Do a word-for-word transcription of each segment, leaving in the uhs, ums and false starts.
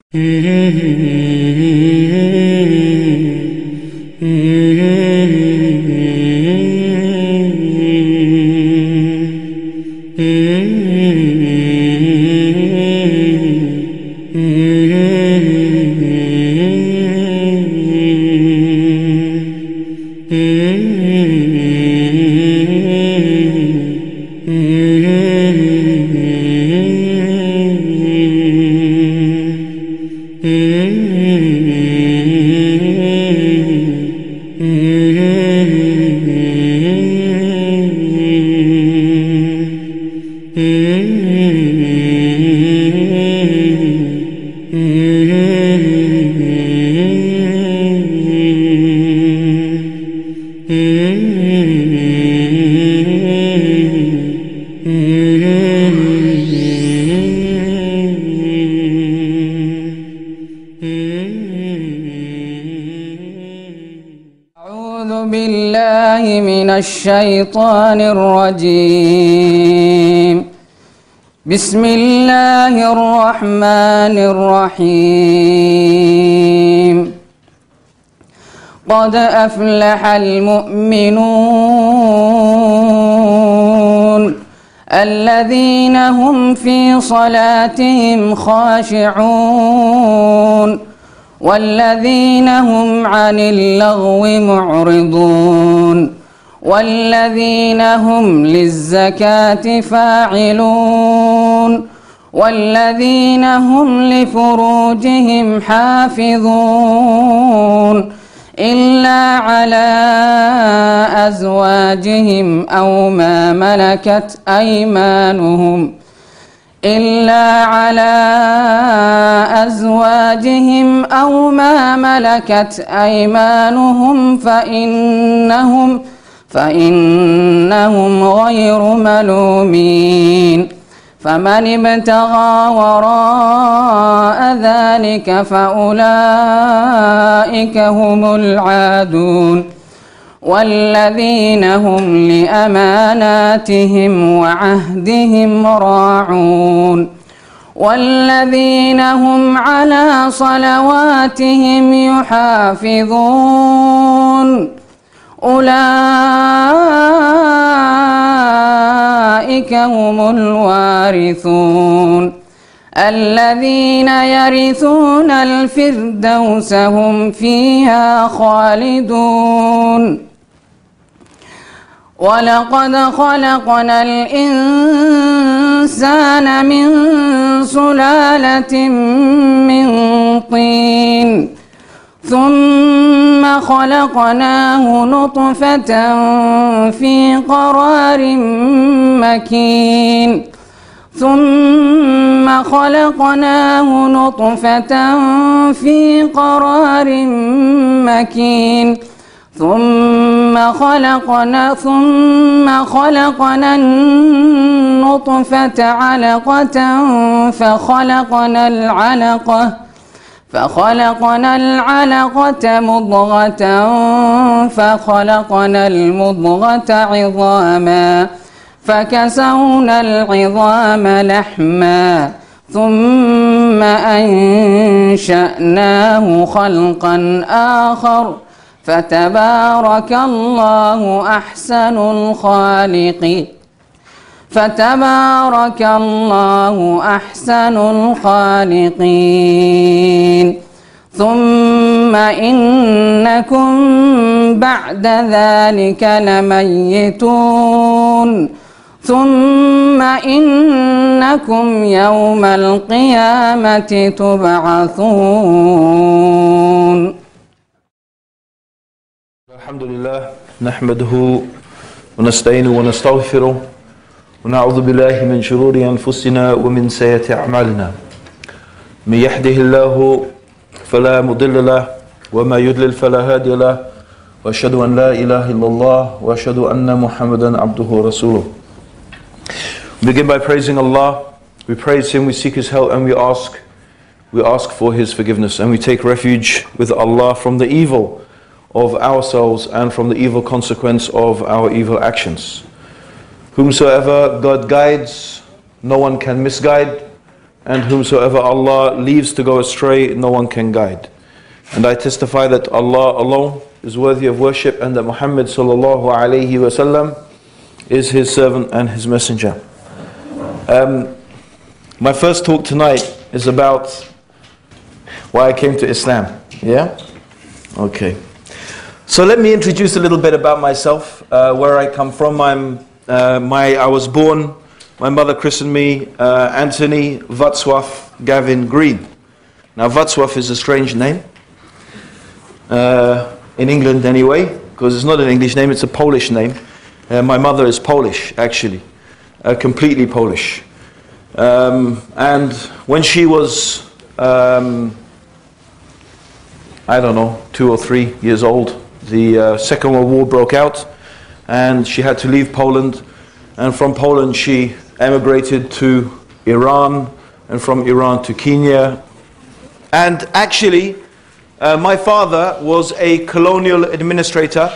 الشيطان الرجيم. بسم الله الرحمن الرحيم. قد أفلح المؤمنون الذين هم في صلاتهم خاشعون والذين هم عن اللغو معرضون والذين هم للزكاة فاعلون والذين هم لفروجهم حافظون إلا على أزواجهم أو ما ملكت أيمانهم إلا على أزواجهم أو ما ملكت أيمانهم فإنهم فإنهم غير ملومين. فمن ابتغى وراء ذلك فأولئك هم العادون والذين هم لأماناتهم وعهدهم راعون والذين هم على صلواتهم يحافظون أولئك هم الوارثون الذين يرثون الفردوس هم فيها خالدون. ولقد خلقنا الإنسان من سلالة من طين ثم خلقناه نطفة في قرار مكين ثم خلقناه نطفة في قرار مكين ثم خلقنا ثم خلقنا النطفة علقة فخلقنا العلقة فخلقنا العلقة مضغة فخلقنا المضغة عظاما فكسونا العظام لحما ثم أنشأناه خلقا آخر فتبارك الله أحسن الخالقين فتبارك الله أحسن الخالقين. ثم إنكم بعد ذلك لميتون ثم إنكم يوم القيامة تبعثون. الحمد لله نحمده ونستعينه ونستغفره ونعوذ بالله من شرور أنفسنا ومن سيئات أعمالنا. من يهده الله فلا مضل له وما يضلل فلا هادي له وأشهد أن لا إله إلا الله وأشهد أن محمدا عبده ورسوله. We begin by praising Allah. We praise Him, we seek His help, and we ask we ask for His forgiveness, and we take refuge with Allah from the evil of ourselves and from the evil consequence of our evil actions. Whomsoever God guides, no one can misguide, and whomsoever Allah leaves to go astray, no one can guide. And I testify that Allah alone is worthy of worship and that Muhammad sallallahu alayhi wasallam is his servant and his messenger. Um, my first talk tonight is about why I came to Islam. Yeah? Okay. So let me introduce a little bit about myself, uh, where I come from. I'm, uh, my, I was born, my mother christened me uh, Anthony Wadsworth Gavin Green. Now Wadsworth is a strange name, uh, in England anyway, because it's not an English name, it's a Polish name. Uh, my mother is Polish, actually, uh, completely Polish. Um, and when she was, um, I don't know, two or three years old, the uh, Second World War broke out and she had to leave Poland, and from Poland she emigrated to Iran, and from Iran to Kenya. And actually uh, my father was a colonial administrator.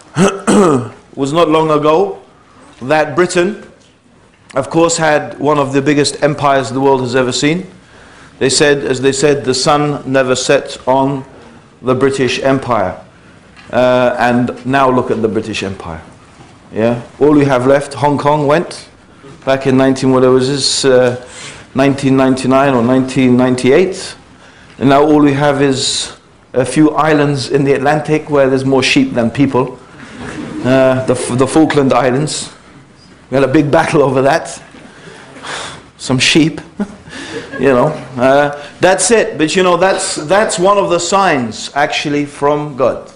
Was not long ago that Britain, of course, had one of the biggest empires the world has ever seen. They said, as they said, the sun never set on the British Empire. Uh, and now look at the British Empire. Yeah, all we have left. Hong Kong went back in nineteen whatever was this, uh, nineteen ninety-nine or nineteen ninety-eight, and now all we have is a few islands in the Atlantic where there's more sheep than people. Uh, the the Falkland Islands. We had a big battle over that. Some sheep, you know. Uh, that's it. But you know, that's that's one of the signs actually from God.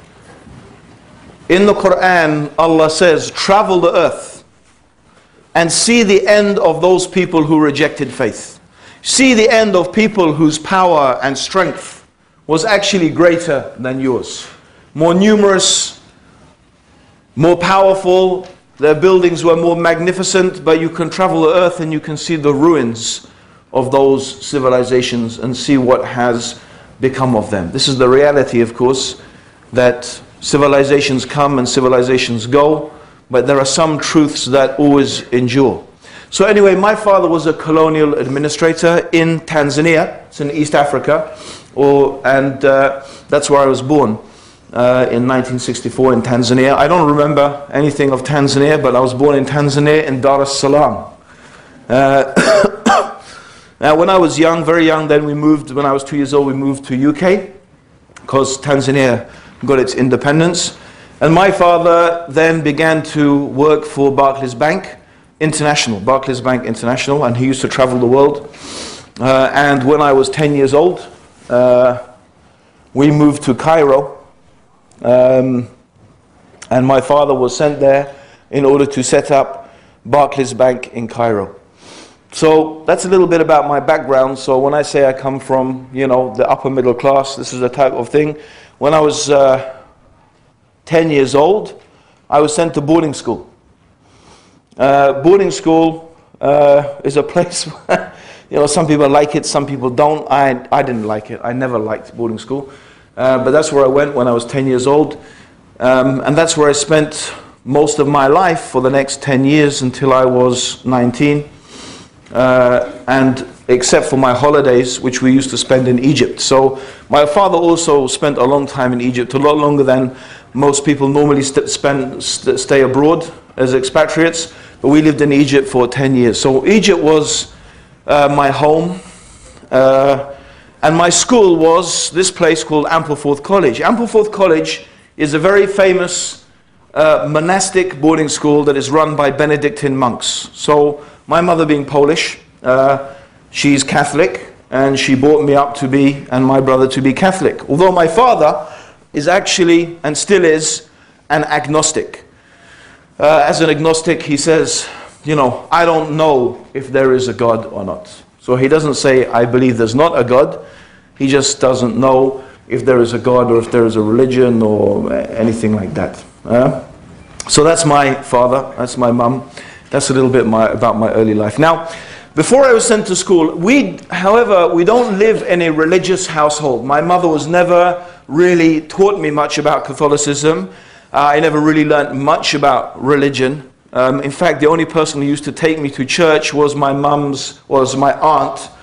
In the Quran, Allah says, travel the earth and see the end of those people who rejected faith. See the end of people whose power and strength was actually greater than yours. More numerous, more powerful, their buildings were more magnificent, but you can travel the earth and you can see the ruins of those civilizations and see what has become of them. This is the reality, of course, that civilizations come and civilizations go, but there are some truths that always endure. So anyway, my father was a colonial administrator in Tanzania. It's in East Africa, or, and uh, that's where I was born uh, in nineteen sixty-four in Tanzania. I don't remember anything of Tanzania, but I was born in Tanzania in Dar es Salaam. Uh, now when I was young, very young, then we moved, when I was two years old, we moved to U K, because Tanzania got its independence. And my father then began to work for Barclays Bank International, Barclays Bank International, and he used to travel the world. Uh, and when I was ten years old, uh, we moved to Cairo, um, and my father was sent there in order to set up Barclays Bank in Cairo. So that's a little bit about my background. So when I say I come from, you know, the upper middle class, this is the type of thing. When I was uh, ten years old, I was sent to boarding school. Uh, boarding school uh, is a place where, you know, some people like it, some people don't. I, I didn't like it. I never liked boarding school. Uh, but that's where I went when I was ten years old. Um, and that's where I spent most of my life for the next ten years until I was nineteen. Uh, and except for my holidays, which we used to spend in Egypt. So my father also spent a long time in Egypt, a lot longer than most people normally st spend, st stay abroad as expatriates. But we lived in Egypt for ten years. So Egypt was uh, my home. Uh, and my school was this place called Ampleforth College. Ampleforth College is a very famous uh, monastic boarding school that is run by Benedictine monks. So my mother being Polish, uh, she's Catholic, and she brought me up to be, and my brother to be Catholic. Although my father is actually, and still is, an agnostic. Uh, as an agnostic, he says, you know, I don't know if there is a God or not. So he doesn't say, I believe there's not a God. He just doesn't know if there is a God or if there is a religion or anything like that. Uh, so that's my father, that's my mum. That's a little bit my, about my early life. Now, before I was sent to school, we, however, we don't live in a religious household. My mother was never really taught me much about Catholicism. Uh, I never really learned much about religion. Um, in fact, the only person who used to take me to church was my mum's, was my aunt,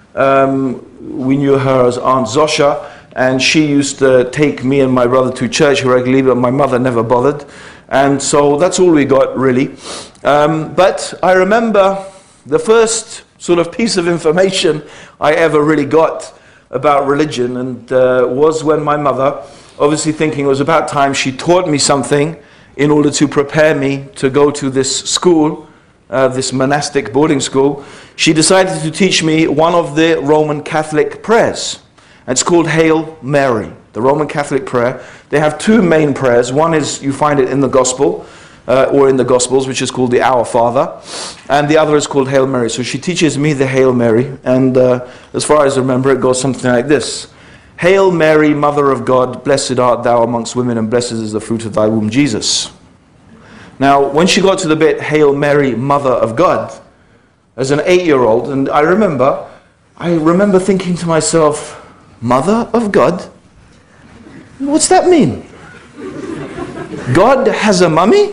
Um, we knew her as Aunt Zosha, and she used to take me and my brother to church regularly, but my mother never bothered. And so that's all we got, really. Um, but I remember the first sort of piece of information I ever really got about religion, and uh, was when my mother, obviously thinking it was about time she taught me something in order to prepare me to go to this school, uh, this monastic boarding school, she decided to teach me one of the Roman Catholic prayers. It's called Hail Mary, the Roman Catholic prayer. They have two main prayers. One is, you find it in the Gospel, uh, or in the Gospels, which is called the Our Father, and the other is called Hail Mary. So she teaches me the Hail Mary, and uh, as far as I remember, it goes something like this. Hail Mary, Mother of God, blessed art thou amongst women, and blessed is the fruit of thy womb, Jesus. Now, when she got to the bit, Hail Mary, Mother of God, as an eight-year-old, and I remember, I remember thinking to myself, Mother of God? What's that mean? God has a mummy?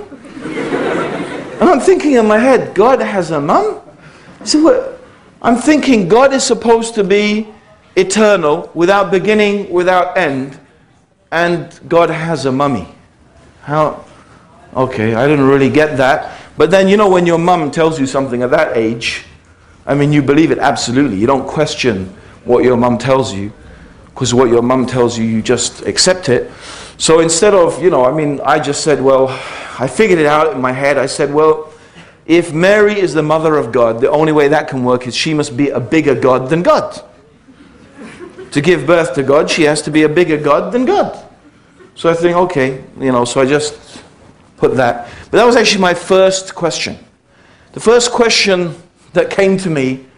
And I'm thinking in my head, God has a mum? So what? I'm thinking God is supposed to be eternal, without beginning, without end, and God has a mummy. How? Okay, I didn't really get that. But then, you know, when your mum tells you something at that age, I mean, you believe it absolutely. You don't question what your mum tells you, because what your mum tells you, you just accept it. So instead of, you know, I mean, I just said, well, I figured it out in my head. I said, well, if Mary is the mother of God, the only way that can work is she must be a bigger God than God. To give birth to God, she has to be a bigger God than God. So I think, okay, you know, so I just put that. But that was actually my first question. The first question that came to me,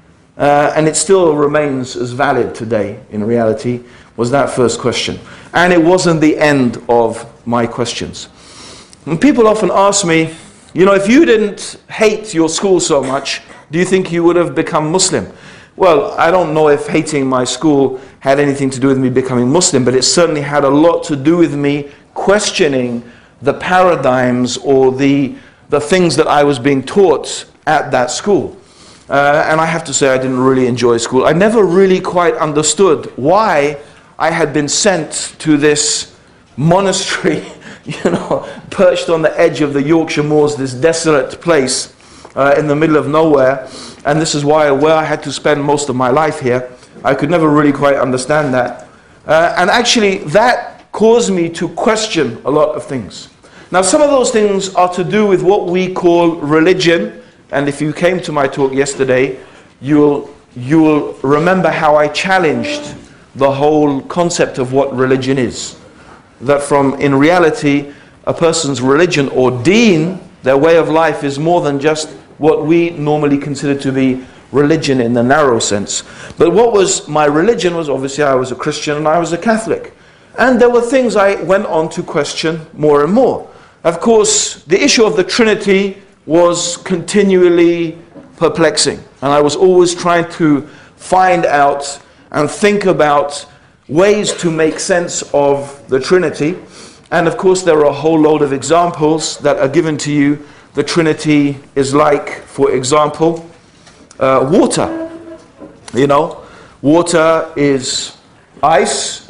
uh, and it still remains as valid today in reality, was that first question. And it wasn't the end of my questions. And people often ask me, you know, if you didn't hate your school so much, do you think you would have become Muslim? Well, I don't know if hating my school had anything to do with me becoming Muslim, but it certainly had a lot to do with me questioning the paradigms or the, the things that I was being taught at that school. Uh, and I have to say I didn't really enjoy school. I never really quite understood why I had been sent to this monastery, you know, perched on the edge of the Yorkshire Moors, this desolate place uh, in the middle of nowhere. And this is why where I had to spend most of my life here. I could never really quite understand that. Uh, and actually, that caused me to question a lot of things. Now, some of those things are to do with what we call religion. And if you came to my talk yesterday, you'll, you'll remember how I challenged the whole concept of what religion is. That from, in reality, a person's religion or deen, their way of life, is more than just what we normally consider to be religion in the narrow sense. But what was my religion was, obviously, I was a Christian and I was a Catholic. And there were things I went on to question more and more. Of course, the issue of the Trinity was continually perplexing. And I was always trying to find out and think about ways to make sense of the Trinity. And of course, there are a whole load of examples that are given to you. The Trinity is like, for example, uh, water. You know, water is ice,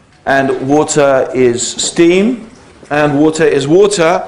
and water is steam, and water is water,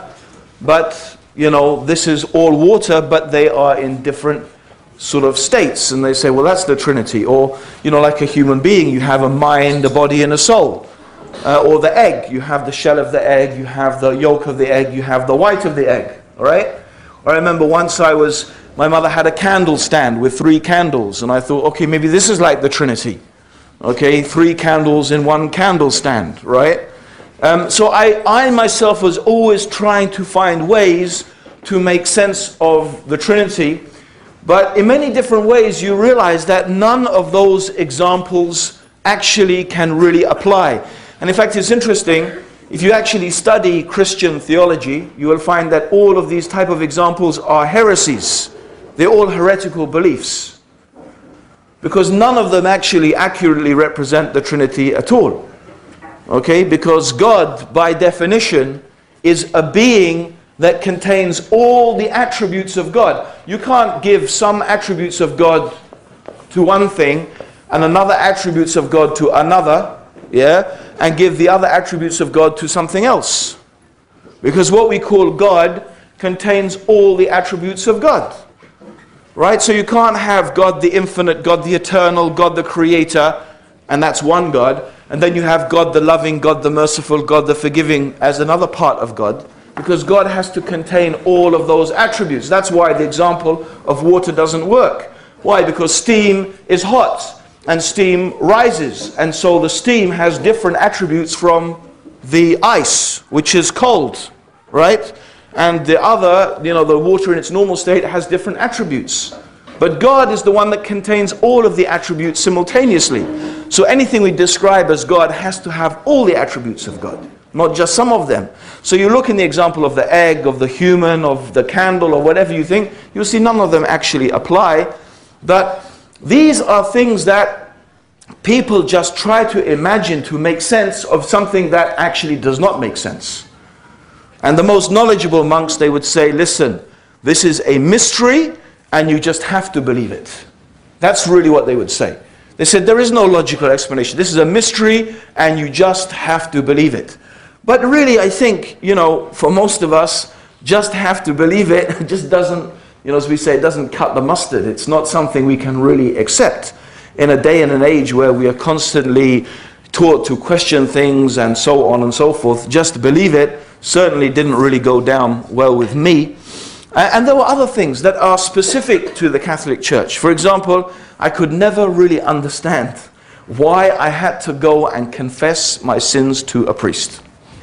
but, you know, this is all water, but they are in different sort of states. And they say, well, that's the Trinity. Or, you know, like a human being, you have a mind, a body, and a soul. Uh, or the egg, you have the shell of the egg, you have the yolk of the egg, you have the white of the egg. All right? I remember once I was, my mother had a candle stand with three candles, and I thought, okay, maybe this is like the Trinity. Okay, three candles in one candle stand, right? Um, so I, I myself was always trying to find ways to make sense of the Trinity, but in many different ways you realize that none of those examples actually can really apply. And in fact, it's interesting, if you actually study Christian theology, you will find that all of these type of examples are heresies. They're all heretical beliefs. Because none of them actually accurately represent the Trinity at all. Okay? Because God, by definition, is a being that contains all the attributes of God. You can't give some attributes of God to one thing and another attributes of God to another, yeah, and give the other attributes of God to something else. Because what we call God contains all the attributes of God. Right? So you can't have God the infinite, God the eternal, God the creator, and that's one God. And then you have God the loving, God the merciful, God the forgiving as another part of God. Because God has to contain all of those attributes. That's why the example of water doesn't work. Why? Because steam is hot and steam rises. And so the steam has different attributes from the ice, which is cold. Right? And the other, you know, the water in its normal state has different attributes. But God is the one that contains all of the attributes simultaneously. So anything we describe as God has to have all the attributes of God, not just some of them. So you look in the example of the egg, of the human, of the candle, or whatever you think, you'll see none of them actually apply. But these are things that people just try to imagine to make sense of something that actually does not make sense. And the most knowledgeable monks, they would say, listen, this is a mystery and you just have to believe it. That's really what they would say. They said there is no logical explanation. This is a mystery and you just have to believe it. But really, I think, you know, for most of us, just have to believe it just doesn't, you know, as we say, it doesn't cut the mustard. It's not something we can really accept in a day and an age where we are constantly taught to question things and so on and so forth. Just believe it certainly didn't really go down well with me. And there were other things that are specific to the Catholic Church. For example, I could never really understand why I had to go and confess my sins to a priest.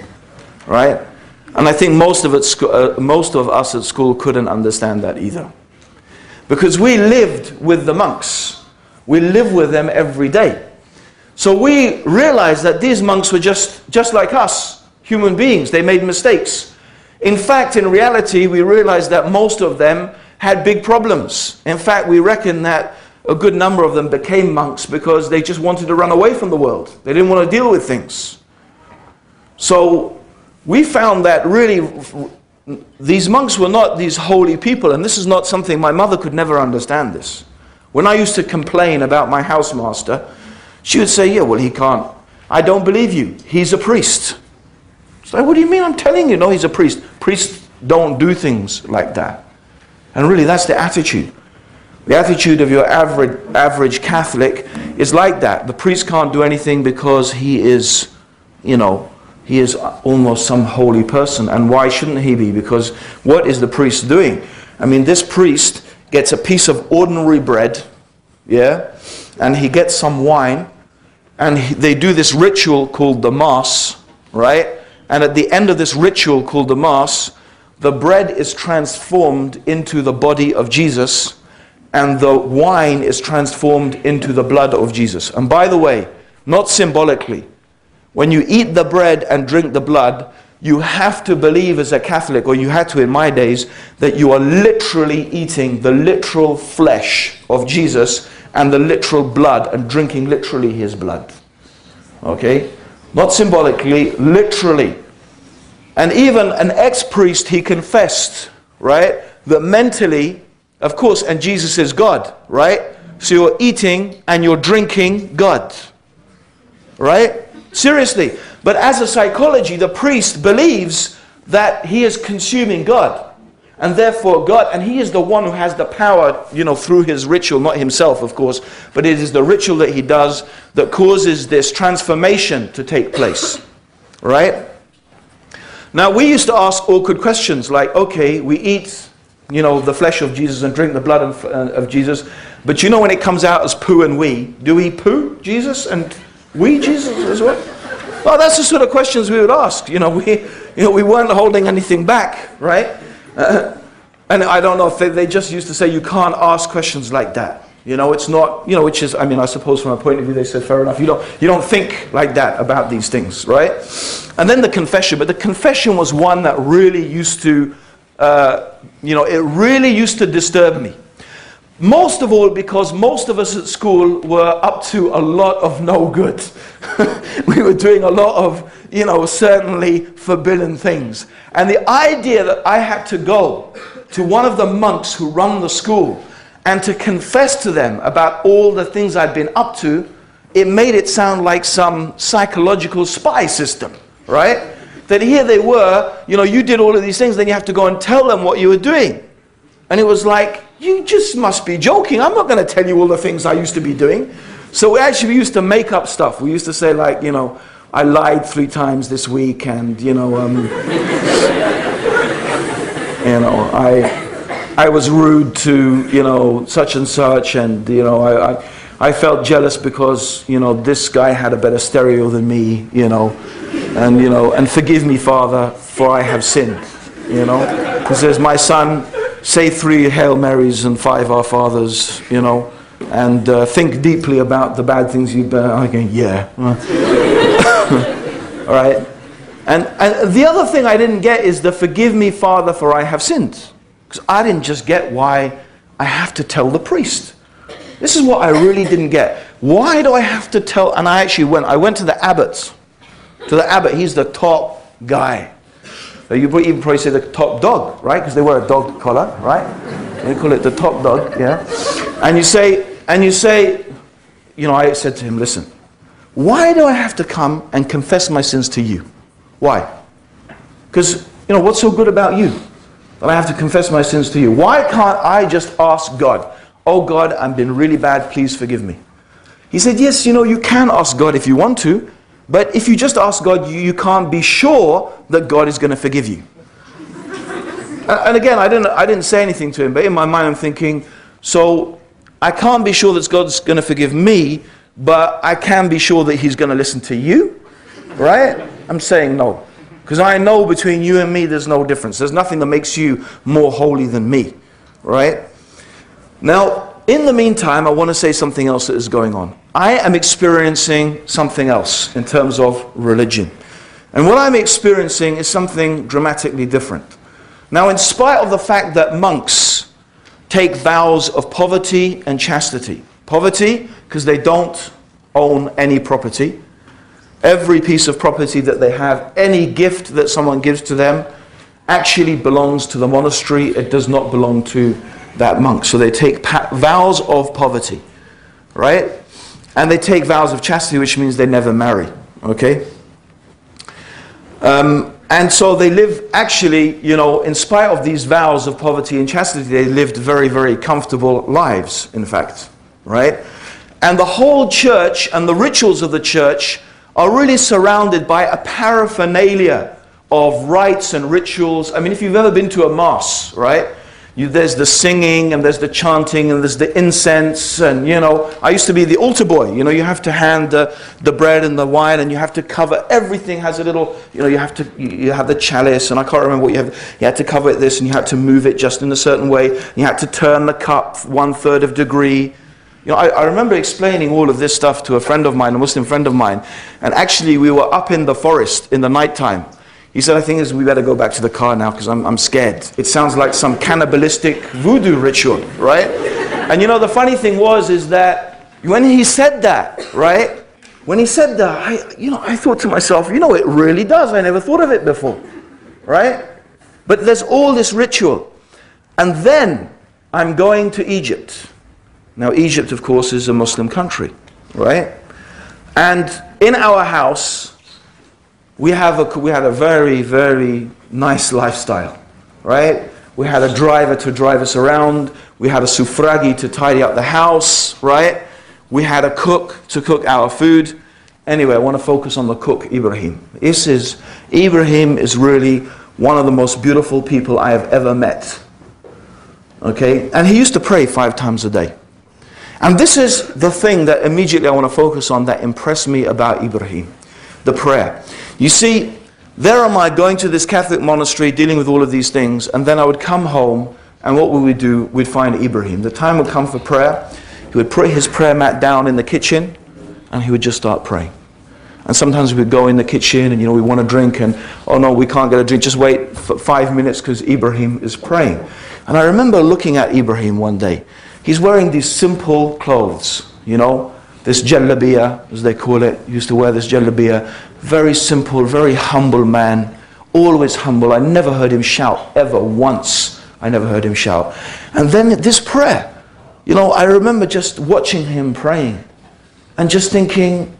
Right? And I think most of, it, uh, most of us at school couldn't understand that either. Because we lived with the monks. We lived with them every day. So we realized that these monks were just, just like us, human beings. They made mistakes. In fact, in reality, we realized that most of them had big problems. In fact, we reckon that a good number of them became monks because they just wanted to run away from the world. They didn't want to deal with things. So we found that really these monks were not these holy people, and this is not something my mother could never understand this. When I used to complain about my housemaster, she would say, yeah, well, he can't. I don't believe you. He's a priest. So what do you mean? I'm telling you, no, he's a priest. Priests don't do things like that. And really, that's the attitude. The attitude of your average, average Catholic is like that. The priest can't do anything because he is, you know, he is almost some holy person. And why shouldn't he be? Because what is the priest doing? I mean, this priest gets a piece of ordinary bread, yeah, and he gets some wine, and he, they do this ritual called the Mass, right? And at the end of this ritual called the Mass, the bread is transformed into the body of Jesus, and the wine is transformed into the blood of Jesus. And by the way, not symbolically, when you eat the bread and drink the blood, you have to believe as a Catholic, or you had to in my days, that you are literally eating the literal flesh of Jesus and the literal blood and drinking literally his blood. Okay? Not symbolically, literally. And even an ex-priest, he confessed, right, that mentally, of course, and Jesus is God, right? So you're eating and you're drinking God, right? Seriously. But as a psychology, the priest believes that he is consuming God. And therefore God, and he is the one who has the power, you know, through his ritual, not himself, of course, but it is the ritual that he does that causes this transformation to take place, right? Now, we used to ask awkward questions like, okay, we eat, you know, the flesh of Jesus and drink the blood of, uh, of Jesus, but you know when it comes out as poo and wee, do we poo Jesus and wee Jesus as well? Well, that's the sort of questions we would ask. You know, we, you know, we weren't holding anything back, right? Uh, and I don't know if they, they just used to say you can't ask questions like that. You know, it's not, you know, which is, I mean, I suppose from a point of view they said fair enough. You don't, you don't think like that about these things, right? And then the confession. But the confession was one that really used to, uh, you know, it really used to disturb me. Most of all because most of us at school were up to a lot of no good. We were doing a lot of, you know, certainly forbidden things. And the idea that I had to go to one of the monks who run the school and to confess to them about all the things I'd been up to, it made it sound like some psychological spy system, right? That here they were, you know, you did all of these things, then you have to go and tell them what you were doing. And it was like, you just must be joking. I'm not going to tell you all the things I used to be doing. So we actually used to make up stuff. We used to say, like, you know, I lied three times this week, and, you know, um, you know, I, I was rude to, you know, such and such, and, you know, I, I, I felt jealous because, you know, this guy had a better stereo than me, you know, and, you know, and forgive me, Father, for I have sinned, you know. He says, my son, say three Hail Marys and five Our Fathers, you know, and uh, think deeply about the bad things you've done. I'm going, yeah. All right. And, and the other thing I didn't get is the forgive me, Father, for I have sinned. Because I didn't just get why I have to tell the priest. This is what I really didn't get. Why do I have to tell? And I actually went, I went to the abbot. To the abbot, he's the top guy. You would even probably say the top dog, right? Because they wear a dog collar, right? They call it the top dog, yeah. And you say, and you say, you know, I said to him, listen, why do I have to come and confess my sins to you? Why? Because, you know, what's so good about you that I have to confess my sins to you? Why can't I just ask God, oh God, I've been really bad, please forgive me? He said, yes, you know, you can ask God if you want to, but if you just ask God, you, you can't be sure that God is going to forgive you. and, and again, I didn't, I didn't say anything to him, but in my mind I'm thinking, so I can't be sure that God's going to forgive me, but I can be sure that he's going to listen to you, right? I'm saying no. Because I know between you and me there's no difference. There's nothing that makes you more holy than me, right? Now, in the meantime, I want to say something else that is going on. I am experiencing something else in terms of religion. And what I'm experiencing is something dramatically different. Now, in spite of the fact that monks take vows of poverty and chastity. Poverty, because they don't own any property. Every piece of property that they have, any gift that someone gives to them, actually belongs to the monastery. It does not belong to that monk. So they take vows of poverty, right? And they take vows of chastity, which means they never marry, okay? Um, and so they live, actually, you know, in spite of these vows of poverty and chastity, they lived very, very comfortable lives, in fact, right? And the whole church and the rituals of the church are really surrounded by a paraphernalia of rites and rituals. I mean, if you've ever been to a mass, right? You, there's the singing and there's the chanting and there's the incense, and, you know, I used to be the altar boy. You know, you have to hand the, the bread and the wine, and you have to cover, everything has a little, you know, you have to, you have the chalice, and I can't remember what you have, you had to cover it this, and you had to move it just in a certain way. You had to turn the cup one third of degree. You know, I, I remember explaining all of this stuff to a friend of mine, a Muslim friend of mine, and actually we were up in the forest in the nighttime. He said, I think is we better go back to the car now because I'm, I'm scared. It sounds like some cannibalistic voodoo ritual, right? And you know, the funny thing was is that when he said that, right? When he said that, I, you know, I thought to myself, you know, it really does. I never thought of it before, right? But there's all this ritual. And then I'm going to Egypt. Now, Egypt, of course, is a Muslim country, right? And in our house, we have a, we had a very, very nice lifestyle, right? We had a driver to drive us around. We had a sufragi to tidy up the house, right? We had a cook to cook our food. Anyway, I want to focus on the cook, Ibrahim. This is, Ibrahim is really one of the most beautiful people I have ever met, okay? And he used to pray five times a day. And this is the thing that immediately I want to focus on that impressed me about Ibrahim, the prayer. You see, there am I going to this Catholic monastery dealing with all of these things, and then I would come home, and what would we do? We'd find Ibrahim. The time would come for prayer. He would put his prayer mat down in the kitchen, and he would just start praying. And sometimes we would go in the kitchen, and you know, we want a drink, and oh no, we can't get a drink, just wait for five minutes because Ibrahim is praying. And I remember looking at Ibrahim one day. He's wearing these simple clothes, you know, this jalabiya, as they call it. He used to wear this jalabiya. Very simple, very humble man, always humble. I never heard him shout, ever once. I never heard him shout. And then this prayer, you know, I remember just watching him praying and just thinking,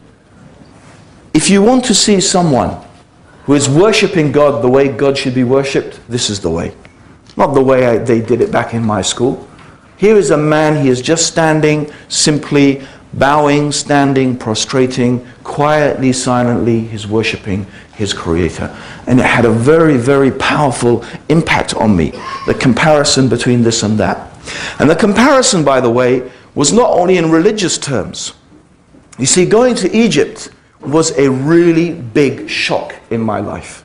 if you want to see someone who is worshipping God the way God should be worshipped, this is the way. Not the way I, they did it back in my school. Here is a man, he is just standing, simply bowing, standing, prostrating, quietly, silently, he's worshipping his Creator. And it had a very, very powerful impact on me, the comparison between this and that. And the comparison, by the way, was not only in religious terms. You see, going to Egypt was a really big shock in my life.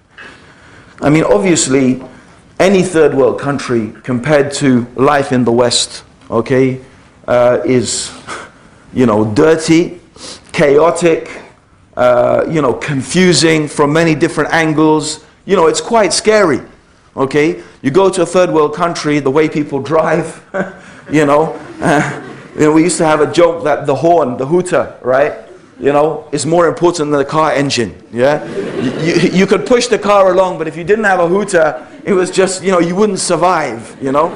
I mean, obviously, any third world country compared to life in the West, okay, uh, is, you know, dirty, chaotic, uh, you know, confusing from many different angles. You know, it's quite scary, okay? You go to a third world country, the way people drive, you know, uh, you know, we used to have a joke that the horn, the hooter, right? You know, is more important than the car engine, yeah? You, you, you could push the car along, but if you didn't have a hooter, it was just, you know, you wouldn't survive, you know?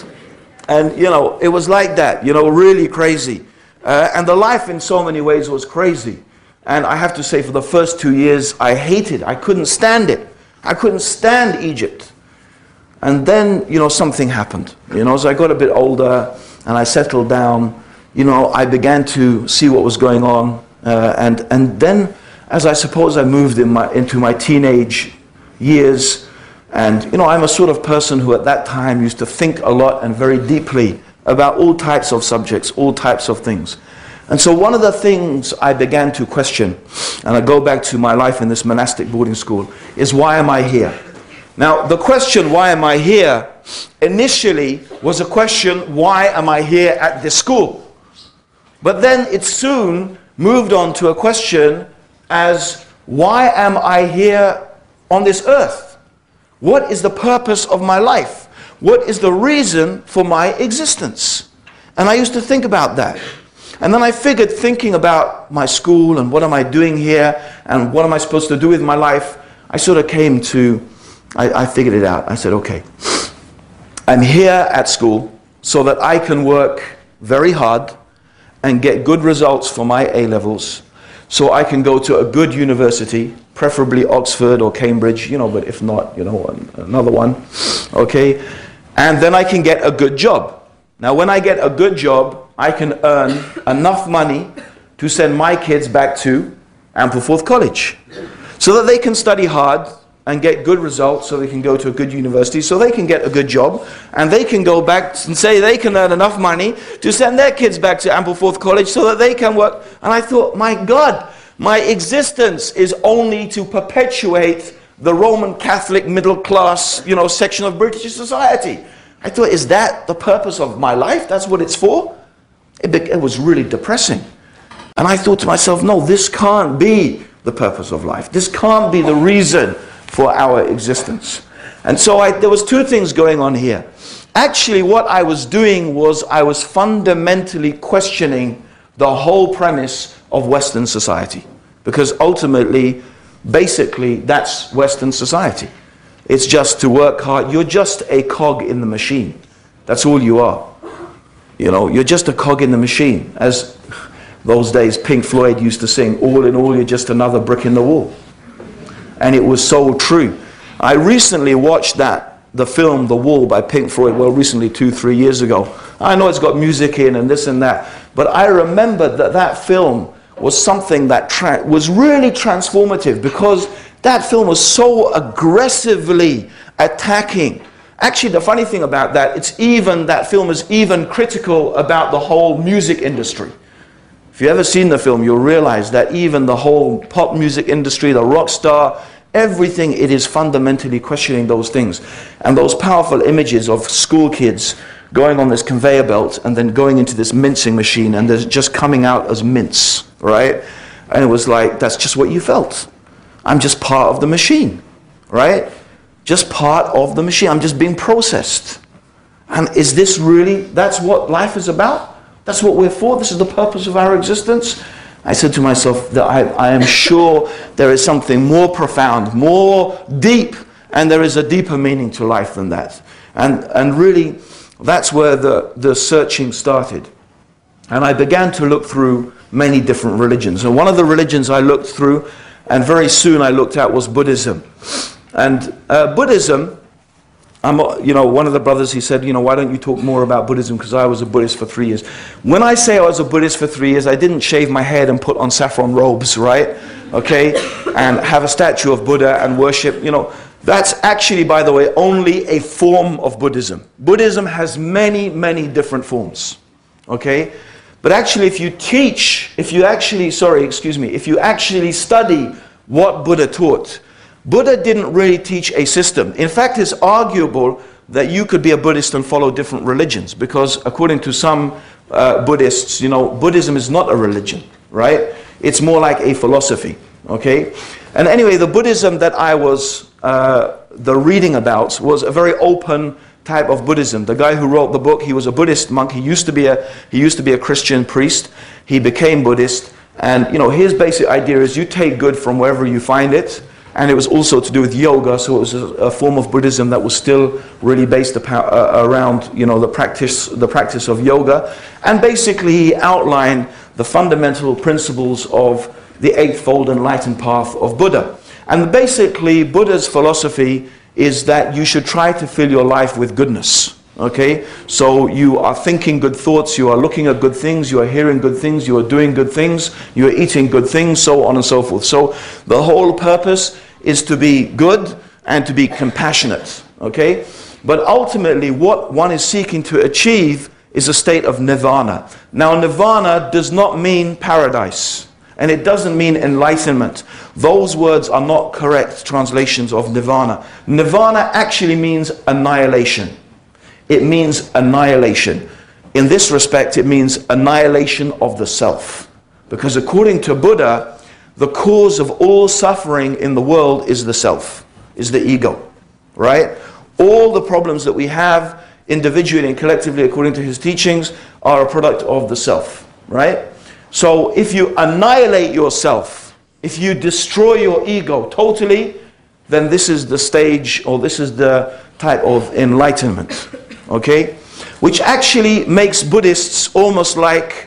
And, you know, it was like that, you know, really crazy. Uh, and the life in so many ways was crazy. And I have to say, for the first two years, I hated, I couldn't stand it. I couldn't stand Egypt. And then, you know, something happened. You know, as I got a bit older and I settled down, you know, I began to see what was going on. Uh, and, and then, as I suppose I moved in my, into my teenage years, and, you know, I'm a sort of person who at that time used to think a lot and very deeply about all types of subjects, all types of things. And so one of the things I began to question, and I go back to my life in this monastic boarding school, is why am I here? Now, the question, why am I here, initially was a question, why am I here at this school? But then it soon moved on to a question as, why am I here on this earth? What is the purpose of my life? What is the reason for my existence? And I used to think about that. And then I figured, thinking about my school and what am I doing here and what am I supposed to do with my life, I sort of came to, I, I figured it out. I said, okay, I'm here at school so that I can work very hard and get good results for my A-levels, so I can go to a good university, preferably Oxford or Cambridge, you know, but if not, you know, another one, okay? And then I can get a good job. Now, when I get a good job, I can earn enough money to send my kids back to Ampleforth College, so that they can study hard and get good results, so they can go to a good university, so they can get a good job, and they can go back and say they can earn enough money to send their kids back to Ampleforth College so that they can work. And I thought, my God, my existence is only to perpetuate the Roman Catholic middle class, you know, section of British society. I thought, is that the purpose of my life? That's what it's for? It, it was really depressing. And I thought to myself, no, this can't be the purpose of life. This can't be the reason for our existence. And so I, there was two things going on here. Actually, what I was doing was I was fundamentally questioning the whole premise of Western society. Because ultimately, basically, that's Western society. It's just to work hard. You're just a cog in the machine. That's all you are. You know, you're just a cog in the machine. As those days Pink Floyd used to sing, all in all, you're just another brick in the wall. And it was so true. I recently watched that, the film The Wall by Pink Floyd, well, recently, two, three years ago. I know it's got music in and this and that, but I remember that that film was something that tra was really transformative, because that film was so aggressively attacking. Actually, the funny thing about that, it's even, that film is even critical about the whole music industry. If you've ever seen the film, you'll realize that even the whole pop music industry, the rock star, everything, it is fundamentally questioning those things. And those powerful images of school kids going on this conveyor belt and then going into this mincing machine, and they're just coming out as mince, right? And it was like, that's just what you felt. I'm just part of the machine, right? Just part of the machine. I'm just being processed. And is this really, that's what life is about? That's what we're for? This is the purpose of our existence? I said to myself that I, I am sure there is something more profound, more deep, and there is a deeper meaning to life than that. And, and really, That's where the, the searching started. And I began to look through many different religions. And one of the religions I looked through, and very soon I looked at, was Buddhism. And uh, Buddhism, I'm, you know, one of the brothers, he said, you know, why don't you talk more about Buddhism, because I was a Buddhist for three years. When I say I was a Buddhist for three years, I didn't shave my head and put on saffron robes, right? Okay? And have a statue of Buddha and worship, you know. That's actually, by the way, only a form of Buddhism. Buddhism has many, many different forms. Okay? But actually, if you teach, if you actually, sorry, excuse me, if you actually study what Buddha taught, Buddha didn't really teach a system. In fact, it's arguable that you could be a Buddhist and follow different religions, because according to some uh, Buddhists, you know, Buddhism is not a religion, right? It's more like a philosophy, okay? And anyway, the Buddhism that I was uh, the reading about was a very open type of Buddhism. The guy who wrote the book, he was a Buddhist monk. He used to be a he used to be a Christian priest. He became Buddhist, and you know, his basic idea is you take good from wherever you find it. And it was also to do with yoga, so it was a, a form of Buddhism that was still really based upon, uh, around, you know, the practice, the practice of yoga. And basically he outlined the fundamental principles of the Eightfold Enlightened Path of Buddha. And basically Buddha's philosophy is that you should try to fill your life with goodness. Okay, so you are thinking good thoughts, you are looking at good things, you are hearing good things, you are doing good things, you are eating good things, so on and so forth. So the whole purpose is to be good and to be compassionate. Okay, but ultimately what one is seeking to achieve is a state of nirvana. Now nirvana does not mean paradise, and it doesn't mean enlightenment. Those words are not correct translations of nirvana. Nirvana actually means annihilation. It means annihilation. In this respect, it means annihilation of the self. Because according to Buddha, the cause of all suffering in the world is the self, is the ego, right? All the problems that we have individually and collectively, according to his teachings, are a product of the self, right? So if you annihilate yourself, if you destroy your ego totally, then this is the stage, or this is the type of enlightenment. Okay, which actually makes Buddhists almost like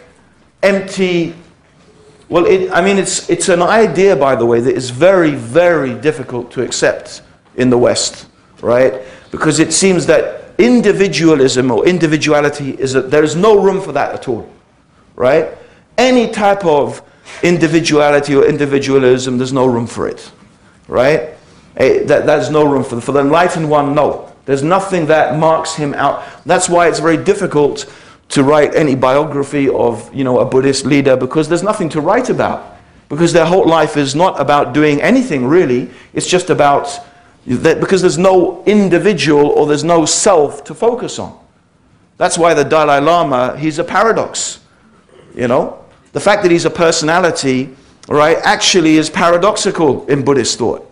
empty. Well, it, I mean, it's it's an idea, by the way, that is very, very difficult to accept in the West, right? Because it seems that individualism or individuality is that there is no room for that at all, right? Any type of individuality or individualism, there's no room for it, right? That there's no room for the, for the enlightened one. No. There's nothing that marks him out. That's why it's very difficult to write any biography of, you know, a Buddhist leader, because there's nothing to write about. Because their whole life is not about doing anything really. It's just about, that because there's no individual or there's no self to focus on. That's why the Dalai Lama, he's a paradox. You know, the fact that he's a personality, right, actually is paradoxical in Buddhist thought.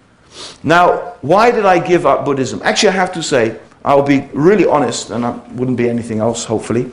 Now, why did I give up Buddhism? Actually, I have to say, I'll be really honest, and I wouldn't be anything else, hopefully,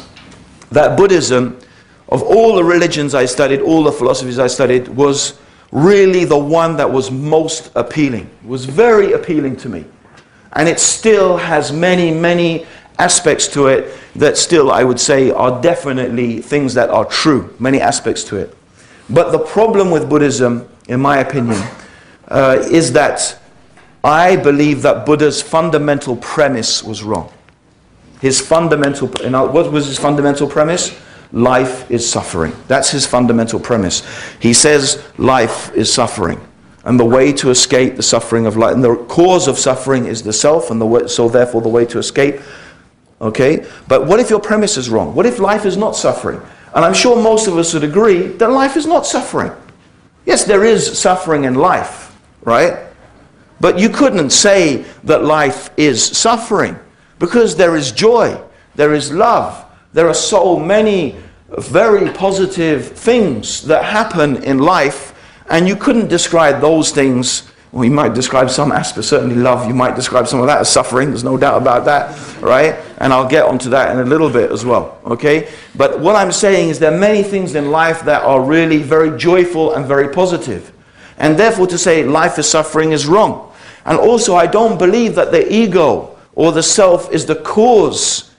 that Buddhism, of all the religions I studied, all the philosophies I studied, was really the one that was most appealing. It was very appealing to me. And it still has many, many aspects to it that still, I would say, are definitely things that are true, many aspects to it. But the problem with Buddhism, in my opinion, Uh, is that I believe that Buddha's fundamental premise was wrong. His fundamental, you know, what was his fundamental premise? Life is suffering. That's his fundamental premise. He says life is suffering, and the way to escape the suffering of life, and the cause of suffering is the self, and the way, so therefore the way to escape. Okay, but what if your premise is wrong? What if life is not suffering? And I'm sure most of us would agree that life is not suffering. Yes, there is suffering in life. Right? But you couldn't say that life is suffering, because there is joy, there is love, there are so many very positive things that happen in life, and you couldn't describe those things. Well, you might describe some aspects, certainly love, you might describe some of that as suffering, there's no doubt about that, right? And I'll get onto that in a little bit as well, okay? But what I'm saying is there are many things in life that are really very joyful and very positive. And therefore to say life is suffering is wrong. And also I don't believe that the ego or the self is the cause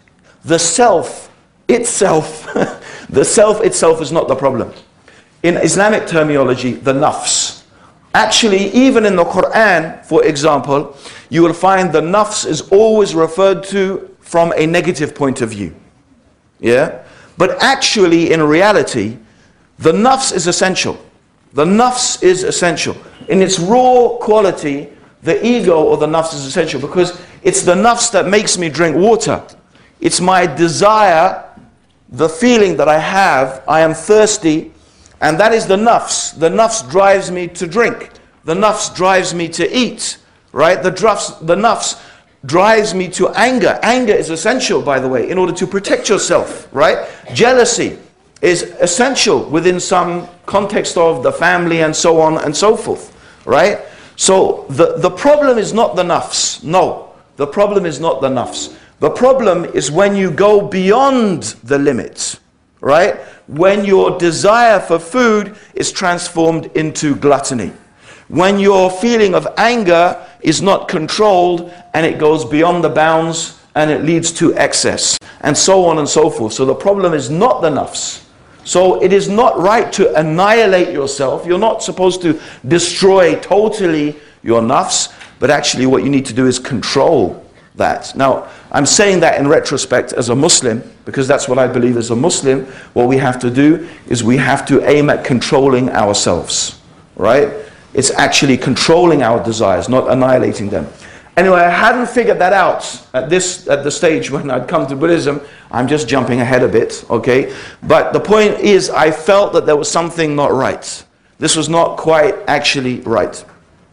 the self itself, the self itself is not the problem. In Islamic terminology, the nafs. Actually, even in the Quran, for example, you will find the nafs is always referred to from a negative point of view. Yeah? But actually, in reality, the nafs is essential. The nafs is essential. In its raw quality, the ego or the nafs is essential because it's the nafs that makes me drink water. It's my desire, the feeling that I have, I am thirsty, and that is the nafs. The nafs drives me to drink. The nafs drives me to eat, right? The, drafs, the nafs drives me to anger. Anger is essential, by the way, in order to protect yourself, right? Jealousy is essential within some context of the family and so on and so forth, right? So the, the problem is not the nafs. No, the problem is not the nafs. The problem is when you go beyond the limits, right? When your desire for food is transformed into gluttony. When your feeling of anger is not controlled and it goes beyond the bounds and it leads to excess and so on and so forth. So the problem is not the nafs. So it is not right to annihilate yourself. You're not supposed to destroy totally your nafs, but actually what you need to do is control that. Now, I'm saying that in retrospect as a Muslim, because that's what I believe as a Muslim. What we have to do is we have to aim at controlling ourselves, right? It's actually controlling our desires, not annihilating them. Anyway, I hadn't figured that out at this at the stage when I'd come to Buddhism. I'm just jumping ahead a bit, okay? But the point is, I felt that there was something not right. This was not quite actually right.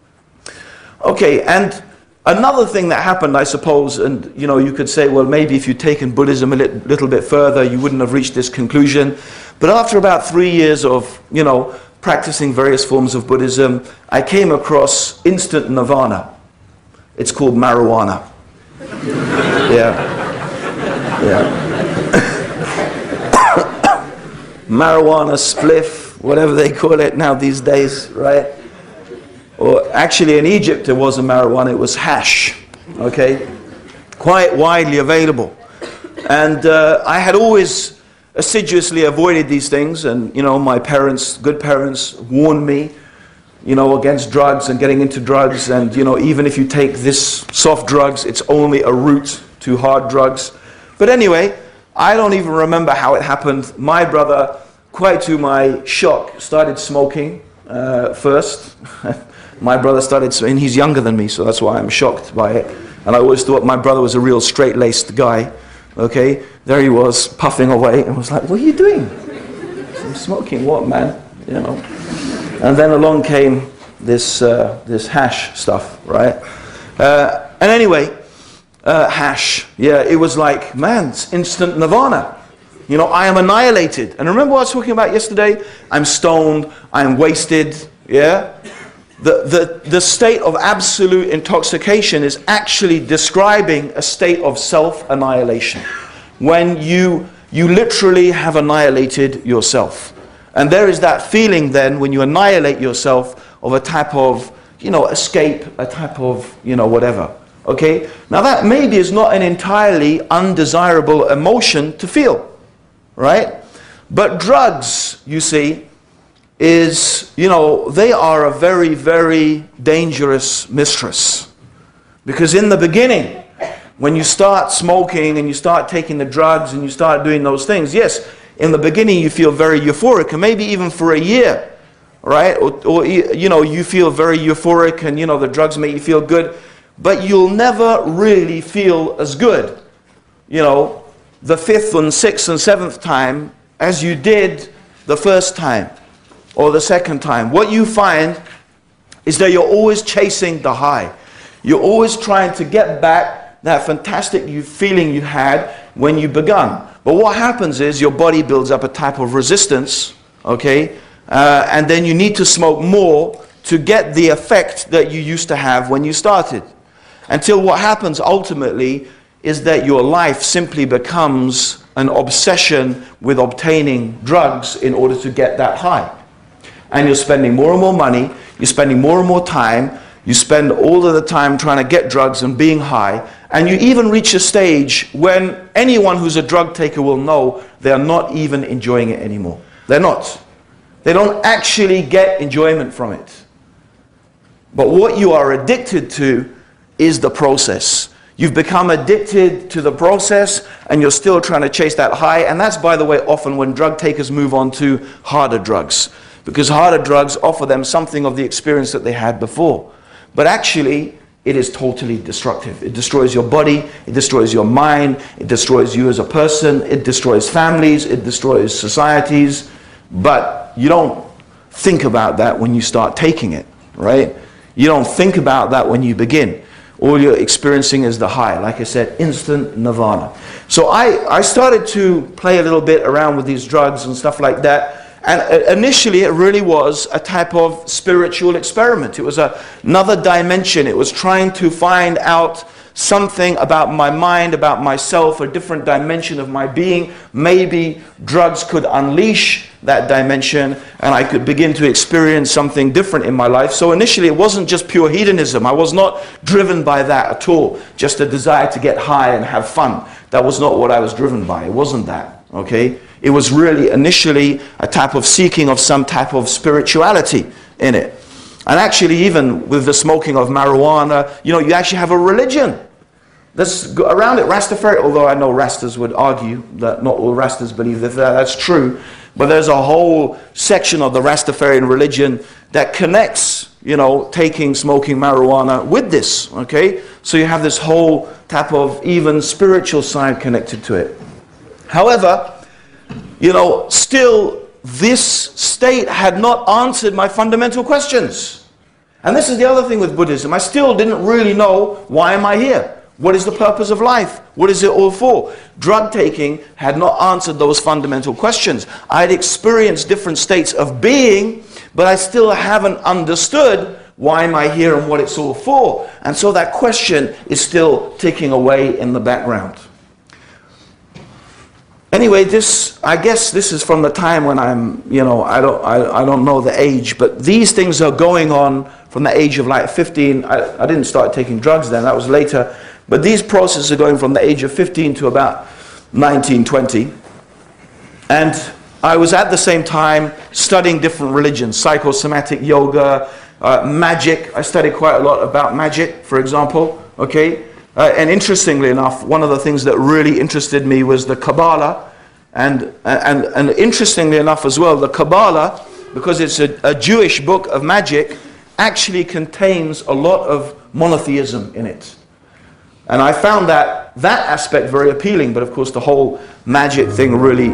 Okay, and another thing that happened, I suppose, and you know, you could say, well, maybe if you'd taken Buddhism a li little bit further, you wouldn't have reached this conclusion. But after about three years of, you know, practicing various forms of Buddhism, I came across instant nirvana. It's called marijuana. Yeah. Yeah. Marijuana, spliff, whatever they call it now these days, right? Or actually in Egypt it wasn't marijuana, it was hash. Okay? Quite widely available. And uh, I had always assiduously avoided these things, and you know, my parents, good parents, warned me, you know, against drugs and getting into drugs, and you know, even if you take this soft drugs, it's only a route to hard drugs. But anyway, I don't even remember how it happened. My brother, quite to my shock, started smoking uh, first. My brother started, and he's younger than me, so that's why I'm shocked by it. And I always thought my brother was a real straight-laced guy. Okay, there he was, puffing away, and was like, what are you doing? I'm smoking what, man? You know. And then along came this, uh, this hash stuff, right? Uh, and anyway, uh, hash, yeah, it was like, man, it's instant nirvana. You know, I am annihilated. And remember what I was talking about yesterday? I'm stoned, I'm wasted, yeah? The, the, the state of absolute intoxication is actually describing a state of self-annihilation. When you, you literally have annihilated yourself. And there is that feeling then, when you annihilate yourself, of a type of, you know, escape, a type of, you know, whatever. Okay? Now that maybe is not an entirely undesirable emotion to feel. Right? But drugs, you see, is, you know, they are a very, very dangerous mistress. Because in the beginning, when you start smoking and you start taking the drugs and you start doing those things, yes, in the beginning you feel very euphoric, and maybe even for a year, right? Or, or you know, you feel very euphoric and, you know, the drugs make you feel good, but you'll never really feel as good, you know, the fifth and sixth and seventh time as you did the first time. Or the second time. What you find is that you're always chasing the high. You're always trying to get back that fantastic you feeling you had when you begun. But what happens is your body builds up a type of resistance, okay? Uh, and then you need to smoke more to get the effect that you used to have when you started. Until what happens ultimately is that your life simply becomes an obsession with obtaining drugs in order to get that high. And you're spending more and more money, you're spending more and more time, you spend all of the time trying to get drugs and being high, And you even reach a stage when anyone who's a drug taker will know they're not even enjoying it anymore. They're not. They don't actually get enjoyment from it. But what you are addicted to is the process. You've become addicted to the process and you're still trying to chase that high. And that's, by the way, often when drug takers move on to harder drugs. Because harder drugs offer them something of the experience that they had before. But actually, it is totally destructive. It destroys your body, it destroys your mind, it destroys you as a person, it destroys families, it destroys societies. But you don't think about that when you start taking it, right? You don't think about that when you begin. All you're experiencing is the high. Like I said, instant nirvana. So I, I started to play a little bit around with these drugs and stuff like that. And initially, it really was a type of spiritual experiment. It was a, another dimension. It was trying to find out something about my mind, about myself, a different dimension of my being. Maybe drugs could unleash that dimension and I could begin to experience something different in my life. So initially, it wasn't just pure hedonism. I was not driven by that at all. Just a desire to get high and have fun. That was not what I was driven by. It wasn't that, okay? It was really initially a type of seeking of some type of spirituality in it. And actually, even with the smoking of marijuana, you know, you actually have a religion that's around it. Rastafari, although I know Rastas would argue that not all Rastas believe that that's true, but there's a whole section of the Rastafarian religion that connects, you know, taking, smoking marijuana with this, okay? So you have this whole type of even spiritual side connected to it. However, you know, still this state had not answered my fundamental questions. And this is the other thing with Buddhism. I still didn't really know, why am I here? What is the purpose of life? What is it all for? Drug taking had not answered those fundamental questions. I had experienced different states of being, but I still haven't understood why am I here and what it's all for. And so that question is still ticking away in the background. Anyway, this, I guess this is from the time when I'm, you know, I don't, I, I don't know the age, but these things are going on from the age of like fifteen. I, I didn't start taking drugs then, that was later. But these processes are going from the age of fifteen to about nineteen, twenty. And I was at the same time studying different religions, psychosomatic yoga, uh, magic. I studied quite a lot about magic, for example, okay? Uh, and interestingly enough, one of the things that really interested me was the Kabbalah. And, and, and interestingly enough as well, the Kabbalah, because it's a, a Jewish book of magic, actually contains a lot of monotheism in it. And I found that, that aspect very appealing, but of course the whole magic thing really...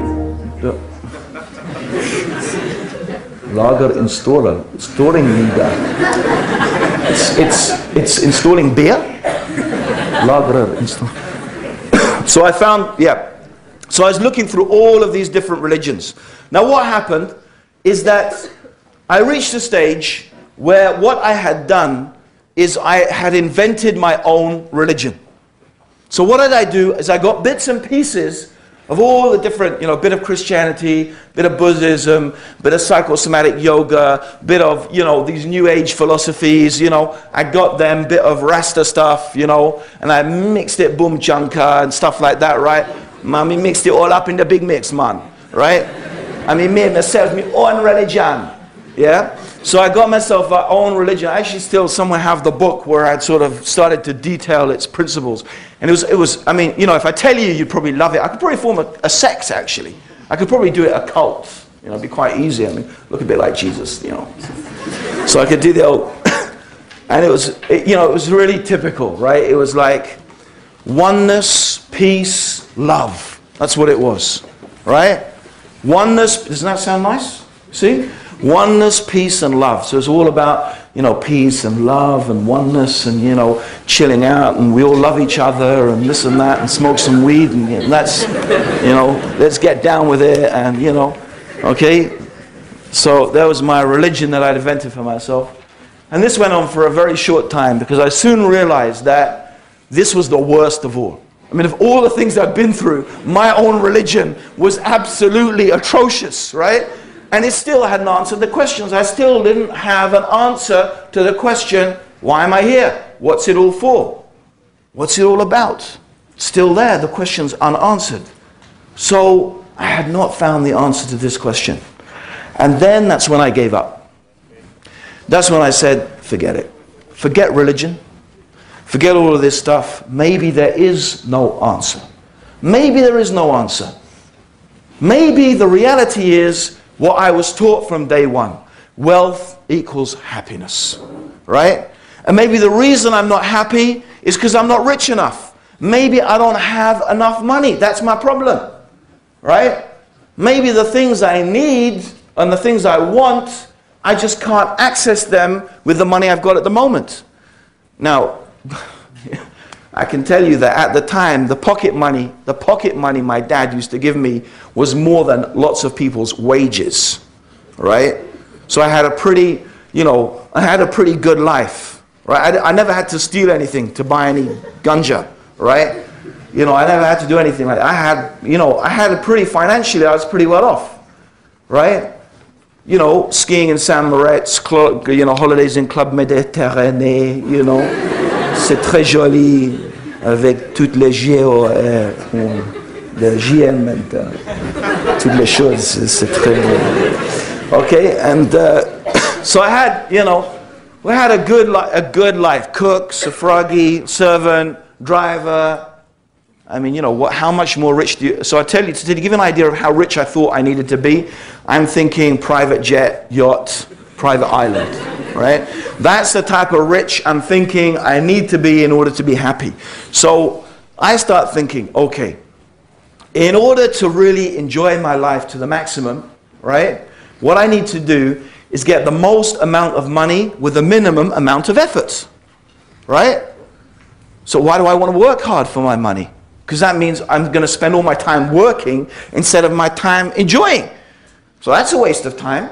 Lager installer, storing media. It's, it's, it's installing beer? So I found, yeah, so I was looking through all of these different religions. Now what happened is that I reached a stage where what I had done is I had invented my own religion. So what did I do is I got bits and pieces of all the different, you know, bit of Christianity, bit of Buddhism, bit of psychosomatic yoga, bit of, you know, these new age philosophies, you know, I got them, bit of Rasta stuff, you know, and I mixed it boom chunka and stuff like that, right? Man, me mixed it all up in the big mix, man, right? I mean, made myself my own religion, yeah? So I got myself my own religion. I actually still somewhere have the book where I'd sort of started to detail its principles. And it was, it was, I mean, you know, if I tell you, you'd probably love it. I could probably form a, a sect, actually. I could probably do it a cult. You know, it'd be quite easy. I mean, look a bit like Jesus, you know. So I could do the old, and it was, it, you know, it was really typical, right? It was like oneness, peace, love. That's what it was, right? Oneness, doesn't that sound nice? See? Oneness, peace, and love. So it's all about, you know, peace and love and oneness and, you know, chilling out and we all love each other and this and that and smoke some weed and, you know, let's, you know, let's get down with it and, you know, okay? So that was my religion that I'd invented for myself. And this went on for a very short time because I soon realized that this was the worst of all. I mean, of all the things I'd been through, my own religion was absolutely atrocious, right? And it still hadn't answered the questions. I still didn't have an answer to the question, why am I here? What's it all for? What's it all about? Still there, the question's unanswered. So I had not found the answer to this question. And then that's when I gave up. That's when I said, forget it. Forget religion. Forget all of this stuff. Maybe there is no answer. Maybe there is no answer. Maybe the reality is what I was taught from day one. Wealth equals happiness. Right? And maybe the reason I'm not happy is because I'm not rich enough. Maybe I don't have enough money. That's my problem. Right? Maybe the things I need and the things I want, I just can't access them with the money I've got at the moment. Now, I can tell you that at the time, the pocket money, the pocket money my dad used to give me was more than lots of people's wages, right? So I had a pretty, you know, I had a pretty good life, right? I, I never had to steal anything to buy any ganja, right? You know, I never had to do anything like that. I had, you know, I had a pretty, financially, I was pretty well off, right? You know, skiing in Saint Moritz, you know, holidays in Club Méditerranée, you know, c'est très joli, avec toutes les géo, euh, le G M, and, uh, toutes les choses, c'est très joli. Okay, and uh, so I had, you know, we had a good, li a good life. Cook, suffragi, servant, driver. I mean, you know, what, how much more rich do you... So I tell you, to give you an idea of how rich I thought I needed to be, I'm thinking private jet, yacht, private island, right? That's the type of rich I'm thinking I need to be in order to be happy. So I start thinking, okay, in order to really enjoy my life to the maximum, right, what I need to do is get the most amount of money with the minimum amount of effort, right? So why do I want to work hard for my money? Because that means I'm going to spend all my time working instead of my time enjoying. So that's a waste of time.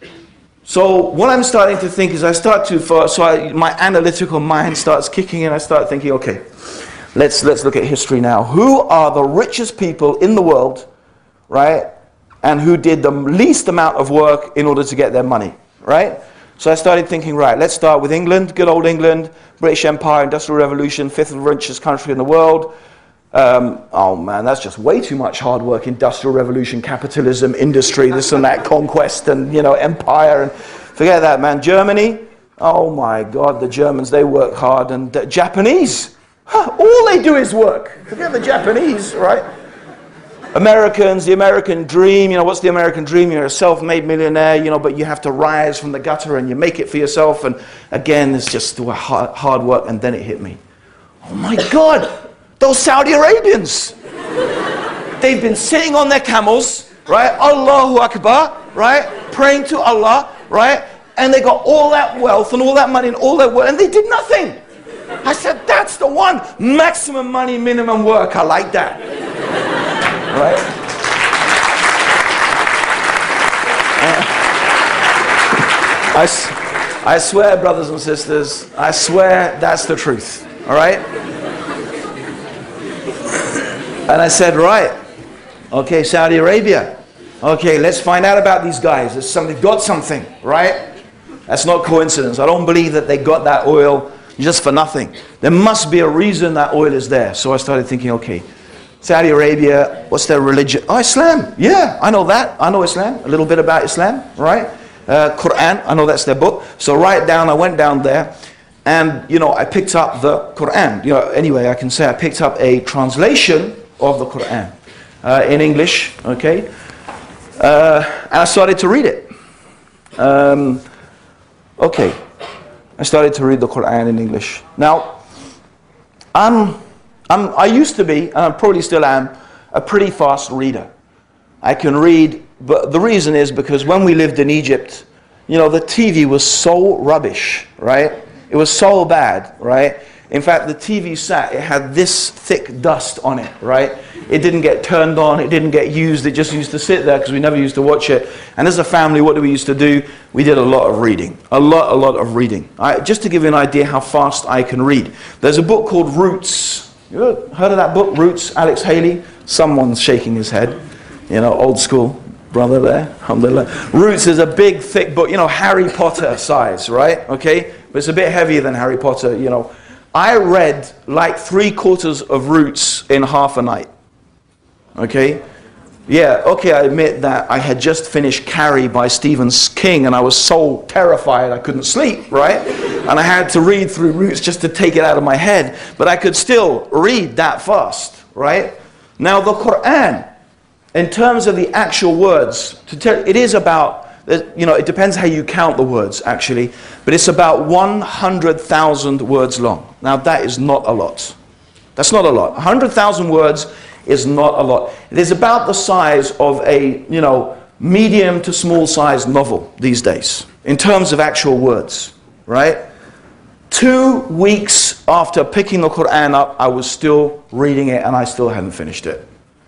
So what I'm starting to think is I start to, for, so I, my analytical mind starts kicking in. I start thinking, okay, let's, let's look at history now. Who are the richest people in the world, right? And who did the least amount of work in order to get their money, right? So I started thinking, right, let's start with England, good old England, British Empire, Industrial Revolution, fifth richest country in the world. Um, oh man, that's just way too much hard work. Industrial revolution, capitalism, industry, this and that, conquest and, you know, empire. And forget that, man. Germany, oh my God, the Germans, they work hard. And the Japanese, huh, all they do is work. Forget the Japanese, right? Americans, the American dream, you know, what's the American dream? You're a self-made millionaire, you know, but you have to rise from the gutter and you make it for yourself. And again, it's just hard, hard work. And then it hit me. Oh my God. Those Saudi Arabians, they've been sitting on their camels, right? Allahu Akbar, right? Praying to Allah, right? And they got all that wealth and all that money and all that work, and they did nothing. I said, that's the one. Maximum money, minimum work. I like that. Right? Uh, I, I swear, brothers and sisters, I swear that's the truth. All right? And I said, right, okay, Saudi Arabia. Okay, let's find out about these guys. There's something, they've got something, right? That's not coincidence. I don't believe that they got that oil just for nothing. There must be a reason that oil is there. So I started thinking, okay, Saudi Arabia, what's their religion? Oh, Islam. Yeah, I know that. I know Islam. A little bit about Islam, right? Uh, Quran, I know that's their book. So right down, I went down there. And, you know, I picked up the Quran. You know, anyway, I can say I picked up a translation of the Quran uh, in English, okay? Uh, and I started to read it. Um, okay, I started to read the Quran in English. Now, I'm, I'm, I used to be, and I probably still am, a pretty fast reader. I can read, but the reason is because when we lived in Egypt, you know, the T V was so rubbish, right? It was so bad, right? In fact, the T V set, it had this thick dust on it, right? It didn't get turned on, it didn't get used, it just used to sit there because we never used to watch it. And as a family, what do we used to do? We did a lot of reading, a lot, a lot of reading. I, just to give you an idea how fast I can read. There's a book called Roots. You ever heard of that book, Roots, Alex Haley? Someone's shaking his head, you know, old school brother there, alhamdulillah. Roots is a big, thick book, you know, Harry Potter size, right? Okay? But it's a bit heavier than Harry Potter, you know. I read like three quarters of Roots in half a night. Okay? Yeah, okay, I admit that I had just finished Carrie by Stephen King, and I was so terrified I couldn't sleep, right? And I had to read through Roots just to take it out of my head. But I could still read that fast, right? Now the Quran, in terms of the actual words, to tell, it is about, you know, it depends how you count the words actually, but it's about one hundred thousand words long. Now that is not a lot. That's not a lot. one hundred thousand words is not a lot. It is about the size of a, you know, medium to small size novel these days, in terms of actual words, right? Two weeks after picking the Quran up, I was still reading it and I still hadn't finished it.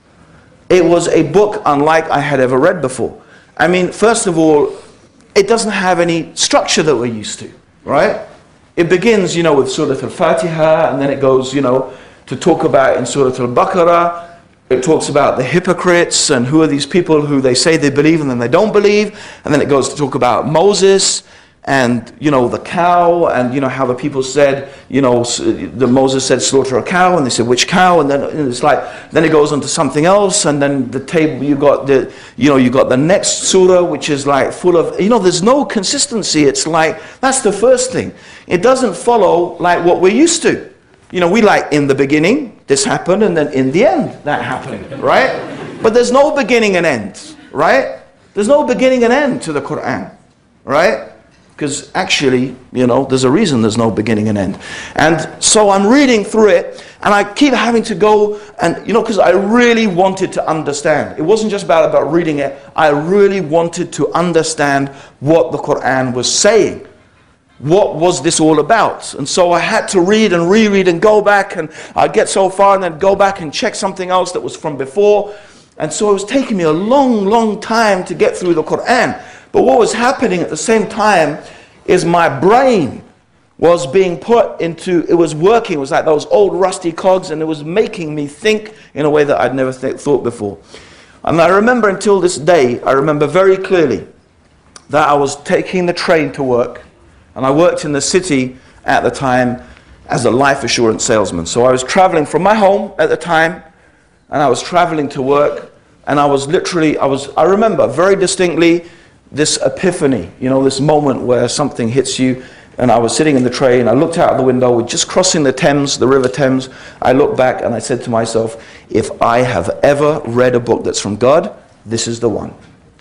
It was a book unlike I had ever read before. I mean, first of all, it doesn't have any structure that we're used to, right? It begins, you know, with Surah Al-Fatiha, and then it goes, you know, to talk about in Surah Al-Baqarah, it talks about the hypocrites and who are these people who they say they believe and then they don't believe. And then it goes to talk about Moses and, you know, the cow, and, you know, how the people said, you know, the Moses said slaughter a cow, and they said which cow, and then it's like, then it goes on to something else, and then the table, you got the, you know, you got the next surah, which is like full of, you know, there's no consistency. It's like, that's the first thing. It doesn't follow like what we're used to. You know, we like in the beginning, this happened, and then in the end, that happened, right? But there's no beginning and end, right? There's no beginning and end to the Quran, right? Because actually, you know, there's a reason there's no beginning and end. And so I'm reading through it, and I keep having to go, and, you know, because I really wanted to understand. It wasn't just about, about reading it. I really wanted to understand what the Quran was saying. What was this all about? And so I had to read and reread and go back, and I'd get so far and then go back and check something else that was from before. And so it was taking me a long, long time to get through the Quran. But what was happening at the same time is my brain was being put into, it was working, it was like those old rusty cogs, and it was making me think in a way that I'd never th thought before. And I remember until this day, I remember very clearly that I was taking the train to work, and I worked in the city at the time as a life assurance salesman. So I was traveling from my home at the time, and I was traveling to work, and I was literally, I was, I remember very distinctly this epiphany, you know, this moment where something hits you. And I was sitting in the train, I looked out the window, we're just crossing the Thames, the River Thames. I looked back and I said to myself, if I have ever read a book that's from God, this is the one.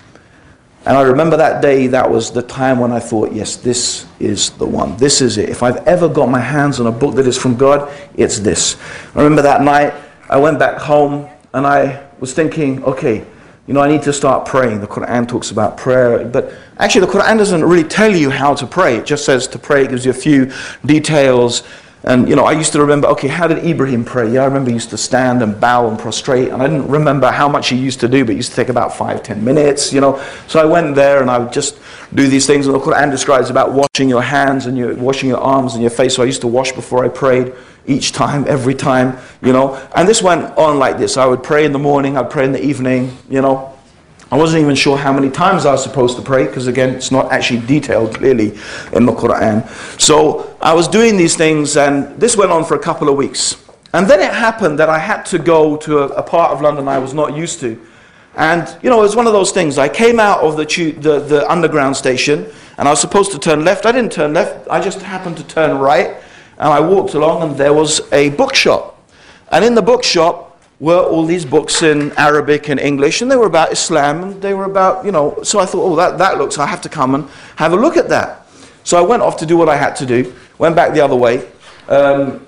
And I remember that day, that was the time when I thought, yes, this is the one. This is it. If I've ever got my hands on a book that is from God, it's this. I remember that night, I went back home and I was thinking, okay, you know, I need to start praying. The Quran talks about prayer, but actually the Quran doesn't really tell you how to pray. It just says to pray. It gives you a few details. And, you know, I used to remember, okay, how did Ibrahim pray? Yeah, I remember he used to stand and bow and prostrate. And I didn't remember how much he used to do, but it used to take about five, ten minutes, you know. So I went there and I would just do these things. And the Quran describes about washing your hands and your, washing your arms and your face. So I used to wash before I prayed each time, every time, you know. And this went on like this. I would pray in the morning, I'd pray in the evening, you know. I wasn't even sure how many times I was supposed to pray, because again, it's not actually detailed clearly in the Quran. So I was doing these things, and this went on for a couple of weeks. And then it happened that I had to go to a, a part of London I was not used to. And, you know, it was one of those things. I came out of the, the, the underground station, and I was supposed to turn left. I didn't turn left. I just happened to turn right. And I walked along, and there was a bookshop. And in the bookshop were all these books in Arabic and English, and they were about Islam, and they were about, you know, so I thought, oh, that, that looks, I have to come and have a look at that. So I went off to do what I had to do, went back the other way. Um,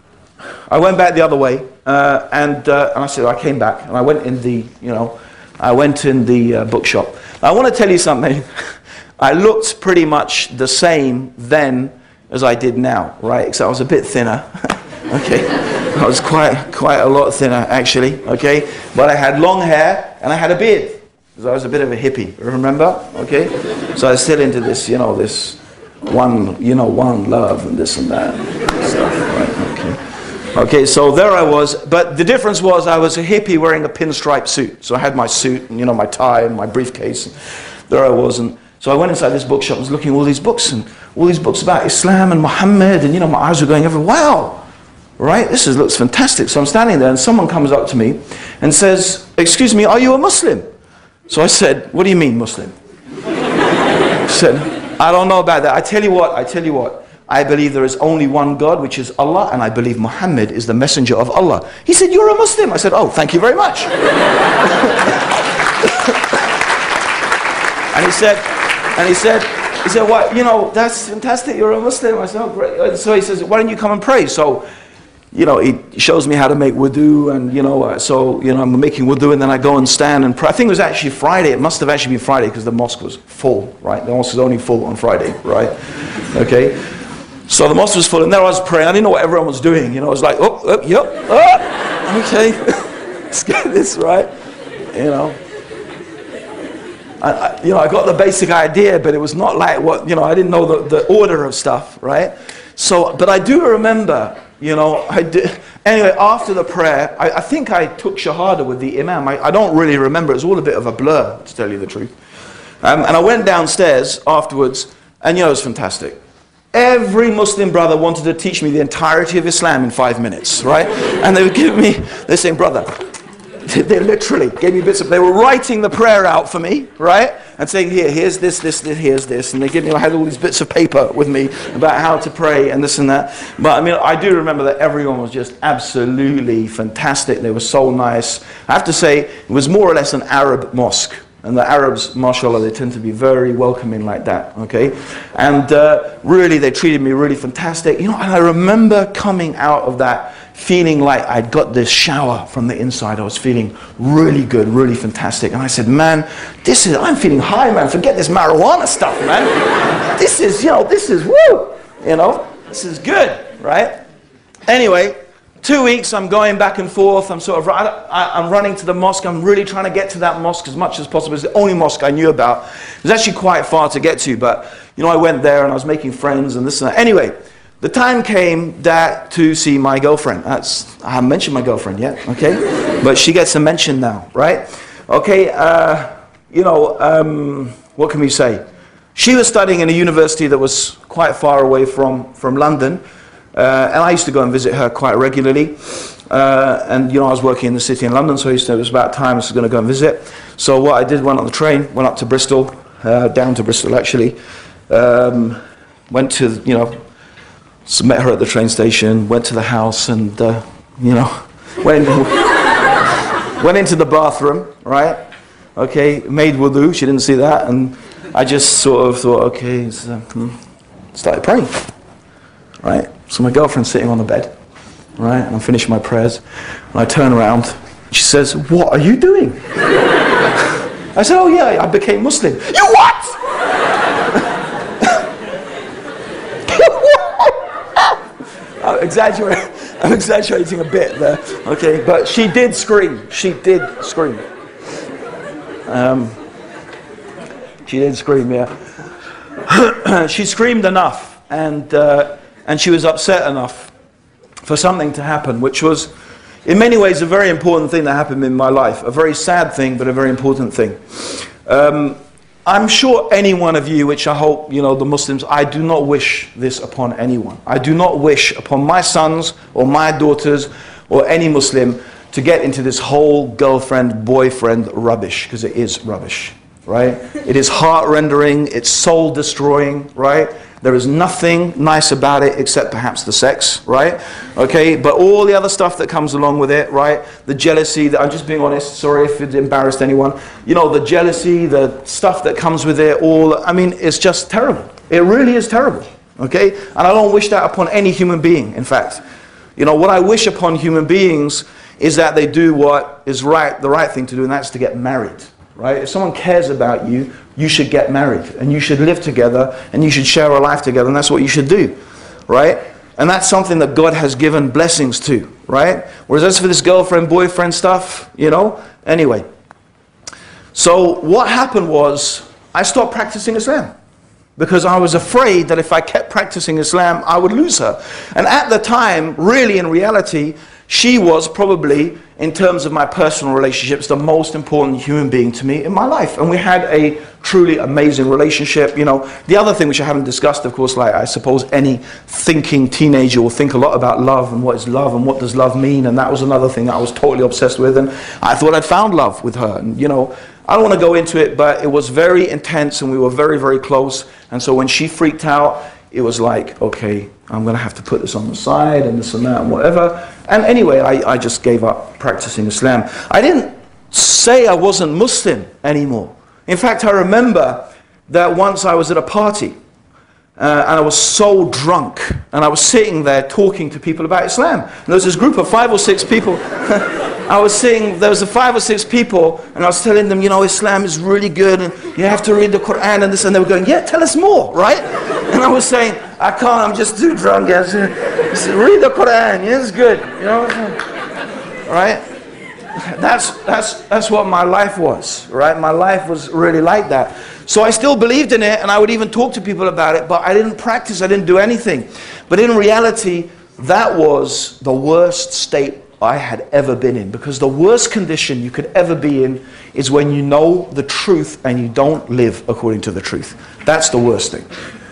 I went back the other way, uh, and, uh, and I said, I came back, and I went in the, you know, I went in the uh, bookshop. Now, I want to tell you something. I looked pretty much the same then as I did now, right? Except I was a bit thinner, okay? I was quite, quite a lot thinner, actually, okay? But I had long hair, and I had a beard, because I was a bit of a hippie, remember? Okay? So I was still into this, you know, this one, you know, one love, and this and that stuff, right? Okay. Okay, so there I was, but the difference was I was a hippie wearing a pinstripe suit. So I had my suit, and, you know, my tie, and my briefcase, and there I was, and So I went inside this bookshop, was looking at all these books, and all these books about Islam and Muhammad, and you know, my eyes were going everywhere. Wow, right? This is, looks fantastic. So I'm standing there, and someone comes up to me and says, "Excuse me, are you a Muslim?" So I said, "What do you mean, Muslim?" He said, "I don't know about that. I tell you what, I tell you what. I believe there is only one God, which is Allah, and I believe Muhammad is the messenger of Allah." He said, "You're a Muslim." I said, "Oh, thank you very much." And he said, and he said, he said, "What? You know, that's fantastic. You're a Muslim." I said, "Oh, great." So he says, "Why don't you come and pray?" So, you know, he shows me how to make wudu, and you know, uh, so you know, I'm making wudu, and then I go and stand and pray. I think it was actually Friday. It must have actually been Friday because the mosque was full, right? The mosque is only full on Friday, right? Okay. So the mosque was full, and there I was praying. I didn't know what everyone was doing. You know, I was like, "Oh, oh yep, oh, okay, let's get this right." You know. I, I, you know, I got the basic idea, but it was not like what, you know, I didn't know the, the order of stuff, right? So, but I do remember, you know, I did, anyway, after the prayer, I, I think I took Shahada with the Imam. I, I don't really remember. It was all a bit of a blur, to tell you the truth. Um, and I went downstairs afterwards, and, you know, it was fantastic. Every Muslim brother wanted to teach me the entirety of Islam in five minutes, right? And they would give me, they're saying, "Brother," they literally gave me bits of, they were writing the prayer out for me, right? And saying, here, here's this, this, this, here's this. And they gave me, I had all these bits of paper with me about how to pray and this and that. But I mean, I do remember that everyone was just absolutely fantastic. They were so nice. I have to say, it was more or less an Arab mosque. And the Arabs, mashallah, they tend to be very welcoming like that, okay? And uh, really, they treated me really fantastic. You know, and I remember coming out of that feeling like I'd got this shower from the inside. I was feeling really good, really fantastic. And I said, "Man, this is, I'm feeling high, man. Forget this marijuana stuff, man. This is, you know, this is, woo, you know, this is good, right?" Anyway, two weeks, I'm going back and forth. I'm sort of, I, I, I'm running to the mosque. I'm really trying to get to that mosque as much as possible. It's the only mosque I knew about. It was actually quite far to get to, but, you know, I went there and I was making friends and this and that. Anyway, the time came that to see my girlfriend. That's, I haven't mentioned my girlfriend yet, okay? But she gets a mention now, right? Okay, uh, you know, um, what can we say? She was studying in a university that was quite far away from, from London. Uh, and I used to go and visit her quite regularly. Uh, and, you know, I was working in the city in London, so I used to, it was about time I was going to go and visit. So what I did, went on the train, went up to Bristol, uh, down to Bristol actually. Um, went to, you know, so met her at the train station, went to the house, and, uh, you know, went, went into the bathroom, right? Okay, made wudu, she didn't see that, and I just sort of thought, okay, so, hmm, started praying, right? So my girlfriend's sitting on the bed, right, and I'm finishing my prayers, and I turn around, she says, "What are you doing?" I said, "Oh yeah, I became Muslim." "You what?" I'm exaggerating, I'm exaggerating a bit there, okay, but she did scream, she did scream. Um, she did scream, yeah. She screamed enough, and, uh, and she was upset enough for something to happen, which was, in many ways, a very important thing that happened in my life. A very sad thing, but a very important thing. Um, I'm sure any one of you, which I hope, you know, the Muslims, I do not wish this upon anyone. I do not wish upon my sons or my daughters or any Muslim to get into this whole girlfriend, boyfriend rubbish, because it is rubbish, right? It is heart-rendering, it's soul-destroying, right? There is nothing nice about it except perhaps the sex, right? Okay, but all the other stuff that comes along with it, right? The jealousy, that I'm just being honest, sorry if it embarrassed anyone. You know, the jealousy, the stuff that comes with it, all, I mean, it's just terrible. It really is terrible, okay? And I don't wish that upon any human being, in fact. You know, what I wish upon human beings is that they do what is right, the right thing to do, and that's to get married. Right? If someone cares about you, you should get married, and you should live together, and you should share a life together, and that's what you should do, right? And that's something that God has given blessings to, right? Whereas as for this girlfriend, boyfriend stuff, you know, anyway. So what happened was, I stopped practicing Islam, because I was afraid that if I kept practicing Islam, I would lose her. And at the time, really in reality, She was probably, in terms of my personal relationships, the most important human being to me in my life. And we had a truly amazing relationship. You know, the other thing which I haven't discussed, of course, like I suppose any thinking teenager will think a lot about love and what is love and what does love mean. And that was another thing that I was totally obsessed with. And I thought I'd found love with her. And, you know, I don't want to go into it, but it was very intense and we were very, very close. And so when she freaked out, it was like, okay, I'm going to have to put this on the side and this and that and whatever. And anyway, I, I just gave up practicing Islam. I didn't say I wasn't Muslim anymore. In fact, I remember that once I was at a party uh, and I was so drunk and I was sitting there talking to people about Islam. And there was this group of five or six people. I was saying, there was a five or six people, and I was telling them, you know, Islam is really good, and you have to read the Quran and this, and they were going, yeah, tell us more, right? And I was saying, I can't, I'm just too drunk. I said, read the Quran, yeah, it's good, you know, right? That's, that's, that's what my life was, right? My life was really like that. So I still believed in it, and I would even talk to people about it, but I didn't practice, I didn't do anything. But in reality, that was the worst state I had ever been in, because the worst condition you could ever be in is when you know the truth and you don't live according to the truth. That's the worst thing,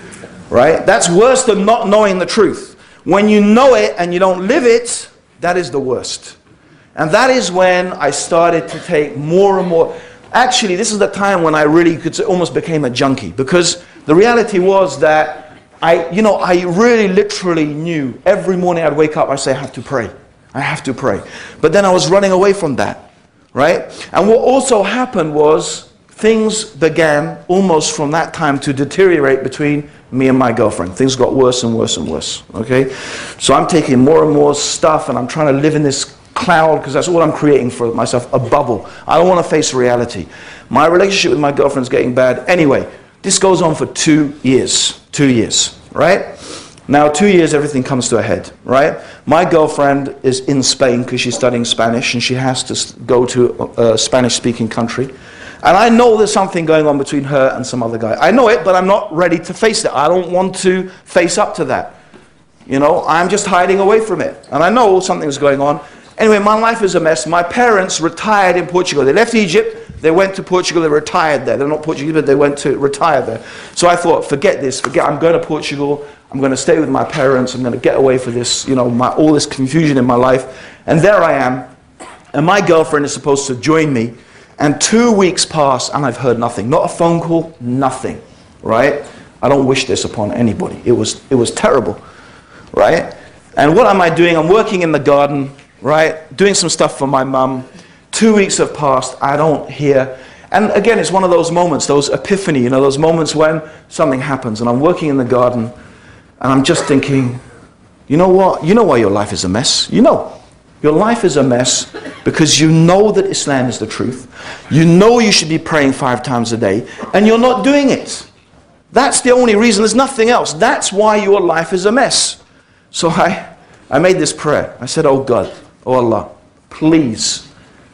right? That's worse than not knowing the truth. When you know it and you don't live it, that is the worst. And that is when I started to take more and more. Actually, this is the time when I really could say, almost became a junkie, because the reality was that I, you know, I really literally knew every morning I'd wake up, I'd say, I have to pray. I have to pray. But then I was running away from that, right? And what also happened was things began almost from that time to deteriorate between me and my girlfriend. Things got worse and worse and worse, okay? So I'm taking more and more stuff and I'm trying to live in this cloud, because that's what I'm creating for myself, a bubble. I don't want to face reality. My relationship with my girlfriend's getting bad. Anyway, this goes on for two years, two years, right? Now, two years, everything comes to a head, right? My girlfriend is in Spain because she's studying Spanish and she has to go to a Spanish-speaking country. And I know there's something going on between her and some other guy. I know it, but I'm not ready to face it. I don't want to face up to that. You know, I'm just hiding away from it. And I know something's going on. Anyway, my life is a mess. My parents retired in Portugal. They left Egypt, they went to Portugal, they retired there. They're not Portuguese, but they went to retire there. So I thought, forget this, forget, I'm going to Portugal. I'm going to stay with my parents. I'm going to get away for this, you know, my, all this confusion in my life. And there I am. And my girlfriend is supposed to join me. And two weeks pass and I've heard nothing. Not a phone call, nothing, right? I don't wish this upon anybody. It was, it was terrible, right? And what am I doing? I'm working in the garden, right? Doing some stuff for my mum. Two weeks have passed. I don't hear. And again, it's one of those moments, those epiphany, you know, those moments when something happens. And I'm working in the garden. And I'm just thinking, you know what? You know why your life is a mess. You know. Your life is a mess because you know that Islam is the truth. You know you should be praying five times a day. And you're not doing it. That's the only reason. There's nothing else. That's why your life is a mess. So I, I made this prayer. I said, oh God, oh Allah, please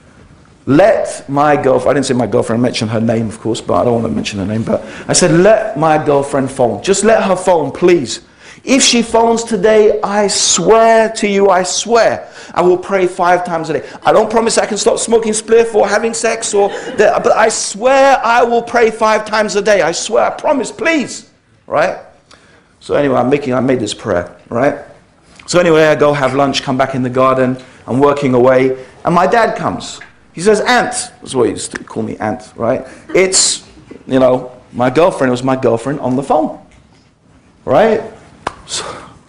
let my girlfriend, I didn't say my girlfriend, I mentioned her name, of course, but I don't want to mention her name. But I said, let my girlfriend phone. Just let her phone, please. If she phones today, I swear to you, I swear, I will pray five times a day. I don't promise I can stop smoking spliff or having sex, or that, but I swear I will pray five times a day. I swear, I promise, please. Right? So anyway, I'm making, I made this prayer, right? So anyway, I go have lunch, come back in the garden, I'm working away, and my dad comes. He says, Ant, that's what he used to call me, Ant, right? It's, you know, my girlfriend, it was my girlfriend on the phone, right? So,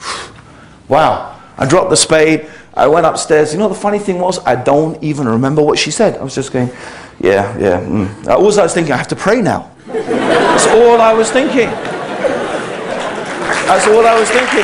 wow, I dropped the spade, I went upstairs. You know, the funny thing was, I don't even remember what she said. I was just going, yeah, yeah. Mm. All I was thinking, I have to pray now. That's all I was thinking. That's all I was thinking.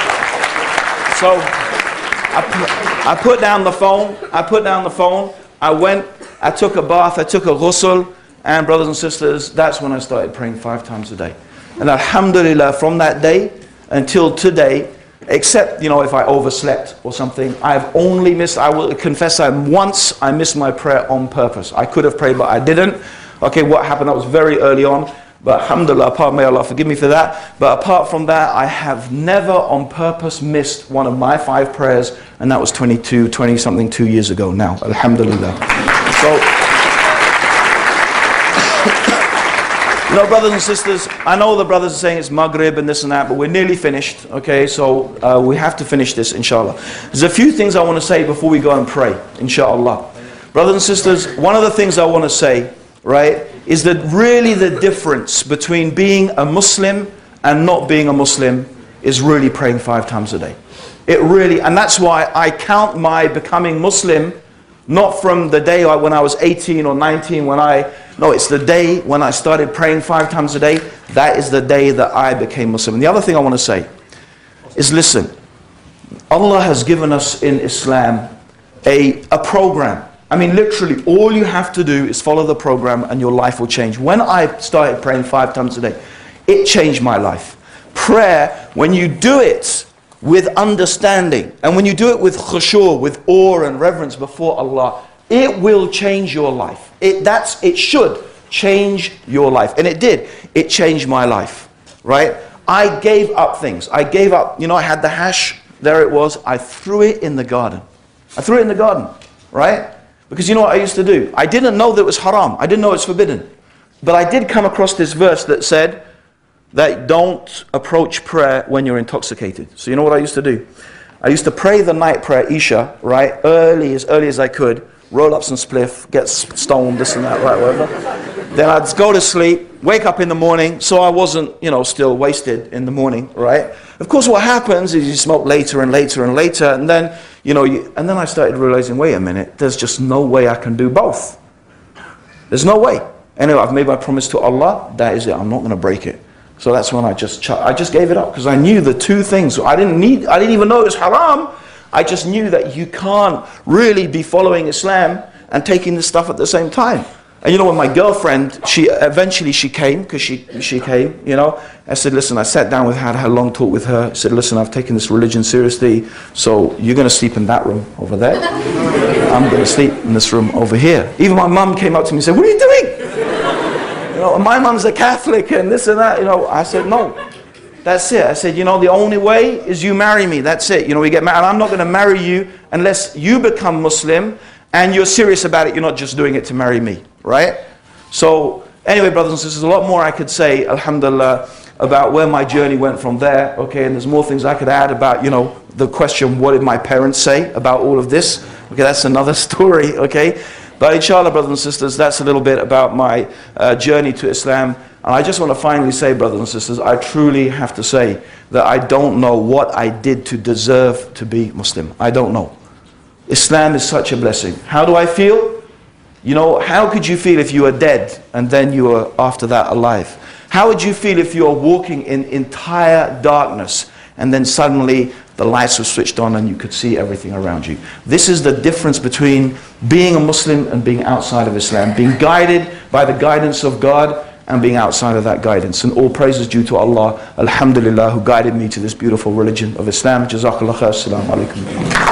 So, I put, I put down the phone, I put down the phone, I went, I took a bath, I took a ghusl, and brothers and sisters, that's when I started praying five times a day. And alhamdulillah, from that day until today, except, you know, if I overslept or something, I've only missed, I will confess that once I missed my prayer on purpose. I could have prayed, but I didn't. Okay, what happened? That was very early on. But alhamdulillah, apart, may Allah forgive me for that. But apart from that, I have never on purpose missed one of my five prayers, and that was twenty-two, twenty something, two years ago now. Alhamdulillah. So, you know, brothers and sisters, I know the brothers are saying it's Maghrib and this and that, but we're nearly finished, okay? So uh, we have to finish this, inshallah. There's a few things I want to say before we go and pray, inshallah. Brothers and sisters, one of the things I want to say, right, is that really the difference between being a Muslim and not being a Muslim is really praying five times a day. It really, and that's why I count my becoming Muslim not from the day I, when I was eighteen or nineteen, when I, no, it's the day when I started praying five times a day. That is the day that I became Muslim. And the other thing I want to say is, listen, Allah has given us in Islam a, a program. I mean, literally, all you have to do is follow the program and your life will change. When I started praying five times a day, it changed my life. Prayer, when you do it with understanding, and when you do it with khushu', with awe and reverence before Allah, it will change your life. It, that's, it should change your life. And it did. It changed my life, right? I gave up things. I gave up, you know, I had the hash, there it was. I threw it in the garden. I threw it in the garden, right? Because you know what I used to do? I didn't know that it was haram. I didn't know it's forbidden. But I did come across this verse that said that don't approach prayer when you're intoxicated. So you know what I used to do? I used to pray the night prayer, Isha, right? Early, as early as I could. Roll up some spliff, get stoned, this and that, right, whatever. Then I'd go to sleep, wake up in the morning, so I wasn't, you know, still wasted in the morning, right? Of course, what happens is you smoke later and later and later, and then, you know, you, and then I started realizing, wait a minute, there's just no way I can do both. There's no way. Anyway, I've made my promise to Allah, that is it, I'm not going to break it. So that's when I just, I just gave it up, because I knew the two things. I didn't need, I didn't even know it was haram. I just knew that you can't really be following Islam and taking this stuff at the same time. And you know, when my girlfriend, she eventually she came, because she, she came, you know, I said, listen, I sat down with her, had a long talk with her. I said, listen, I've taken this religion seriously, so you're going to sleep in that room over there. I'm going to sleep in this room over here. Even my mum came up to me and said, what are you doing? You know, my mum's a Catholic and this and that, you know. I said, no. That's it. I said, you know, the only way is you marry me. That's it. You know, we get married. I'm not going to marry you unless you become Muslim and you're serious about it. You're not just doing it to marry me, right? So, anyway, brothers and sisters, a lot more I could say, alhamdulillah, about where my journey went from there. Okay, and there's more things I could add about, you know, the question, what did my parents say about all of this? Okay, that's another story, okay? But inshallah, brothers and sisters, that's a little bit about my uh, journey to Islam. And I just want to finally say, brothers and sisters, I truly have to say that I don't know what I did to deserve to be Muslim. I don't know. Islam is such a blessing. How do I feel? You know, how could you feel if you were dead and then you were after that alive? How would you feel if you were walking in entire darkness and then suddenly the lights were switched on and you could see everything around you? This is the difference between being a Muslim and being outside of Islam. Being guided by the guidance of God and being outside of that guidance. And all praise is due to Allah, alhamdulillah, who guided me to this beautiful religion of Islam. Jazakallah khair. Assalamu alaikum.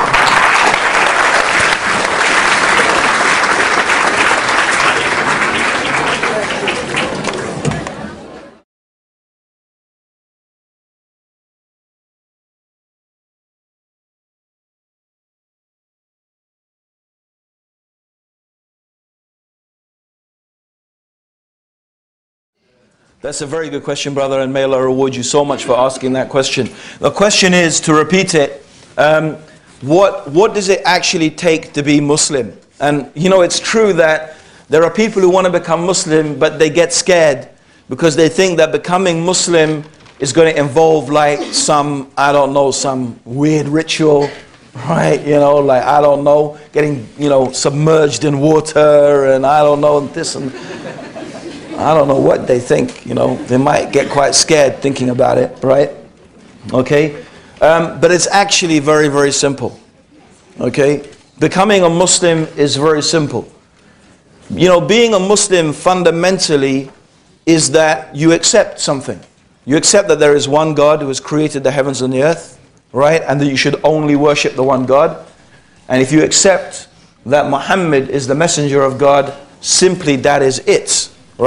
That's a very good question, brother, and may Allah reward you so much for asking that question. The question is, to repeat it, um, what, what does it actually take to be Muslim? And, you know, it's true that there are people who want to become Muslim, but they get scared because they think that becoming Muslim is going to involve like some, I don't know, some weird ritual, right? You know, like, I don't know, getting, you know, submerged in water and I don't know, this and... I don't know what they think, you know, they might get quite scared thinking about it, right? Okay? Um, but it's actually very, very simple. Okay? Becoming a Muslim is very simple. You know, being a Muslim fundamentally is that you accept something. You accept that there is one God who has created the heavens and the earth, right? And that you should only worship the one God. And if you accept that Muhammad is the messenger of God, simply that is it. Right?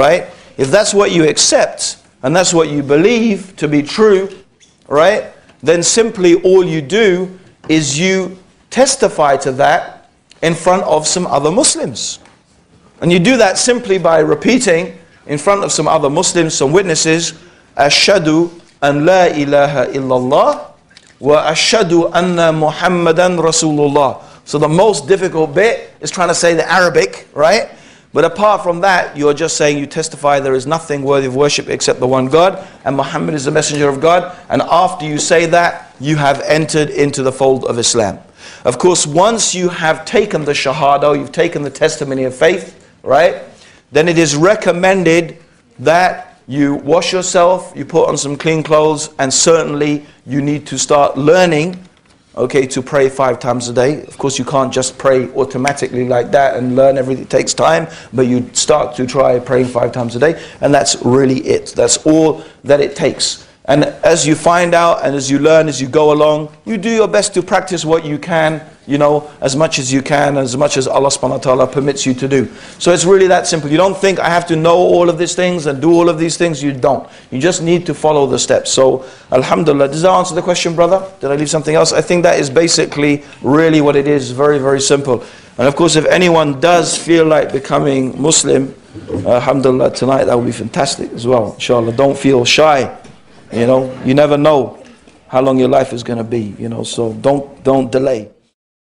if that's what you accept, and that's what you believe to be true, right, then simply all you do is you testify to that in front of some other Muslims. And you do that simply by repeating in front of some other Muslims, some witnesses, Ashhadu an la ilaha illallah wa ashhadu anna Muhammadan Rasulullah. So the most difficult bit is trying to say the Arabic, right? But apart from that, you're just saying you testify there is nothing worthy of worship except the one God, and Muhammad is the messenger of God. And after you say that, you have entered into the fold of Islam. Of course, once you have taken the Shahada, you've taken the testimony of faith, right? Then it is recommended that you wash yourself, you put on some clean clothes, and certainly you need to start learning, okay, to pray five times a day. Of course, you can't just pray automatically like that and learn everything. It takes time, but you start to try praying five times a day, and that's really it. That's all that it takes. And as you find out and as you learn, as you go along, you do your best to practice what you can, you know, as much as you can, as much as Allah subhanahu wa ta'ala permits you to do. So it's really that simple. You don't think I have to know all of these things and do all of these things. You don't. You just need to follow the steps. So, alhamdulillah. Does that answer the question, brother? Did I leave something else? I think that is basically really what it is. Very, very simple. And of course, if anyone does feel like becoming Muslim, alhamdulillah, tonight that will be fantastic as well. Inshallah, don't feel shy. You know, you never know how long your life is going to be, you know, so don't don't delay.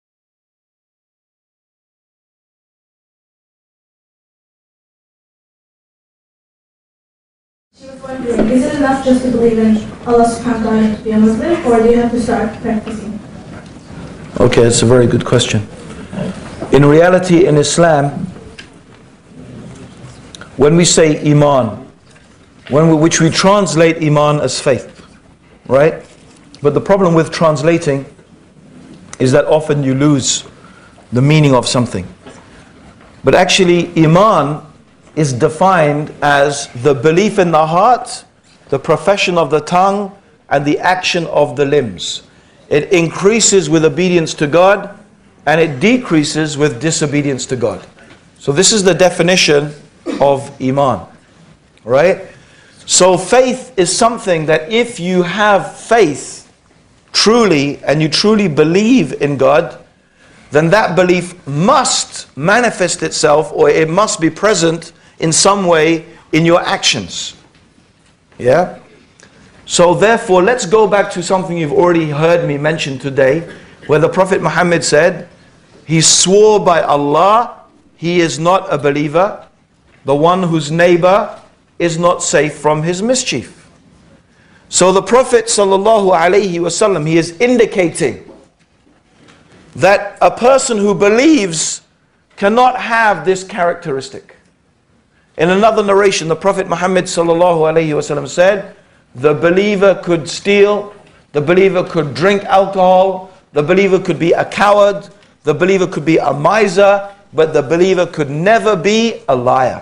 She was wondering, is it enough just to believe in Allah subhanahu wa ta'ala to be a Muslim, or do you have to start practicing? Okay, that's a very good question. In reality, in Islam, when we say Iman, when we, which we translate Iman as faith, right? But the problem with translating is that often you lose the meaning of something. But actually, Iman is defined as the belief in the heart, the profession of the tongue, and the action of the limbs. It increases with obedience to God, and it decreases with disobedience to God. So this is the definition of Iman, right? So faith is something that if you have faith truly, and you truly believe in God, then that belief must manifest itself, or it must be present in some way in your actions. Yeah? So therefore, let's go back to something you've already heard me mention today, where the Prophet Muhammad said, he swore by Allah, he is not a believer, the one whose neighbor is not safe from his mischief. So the Prophet sallallahu alaihi wasallam, he is indicating that a person who believes cannot have this characteristic. In another narration, the Prophet Muhammad sallallahu alaihi wasallam said, the believer could steal, the believer could drink alcohol, the believer could be a coward, the believer could be a miser, but the believer could never be a liar.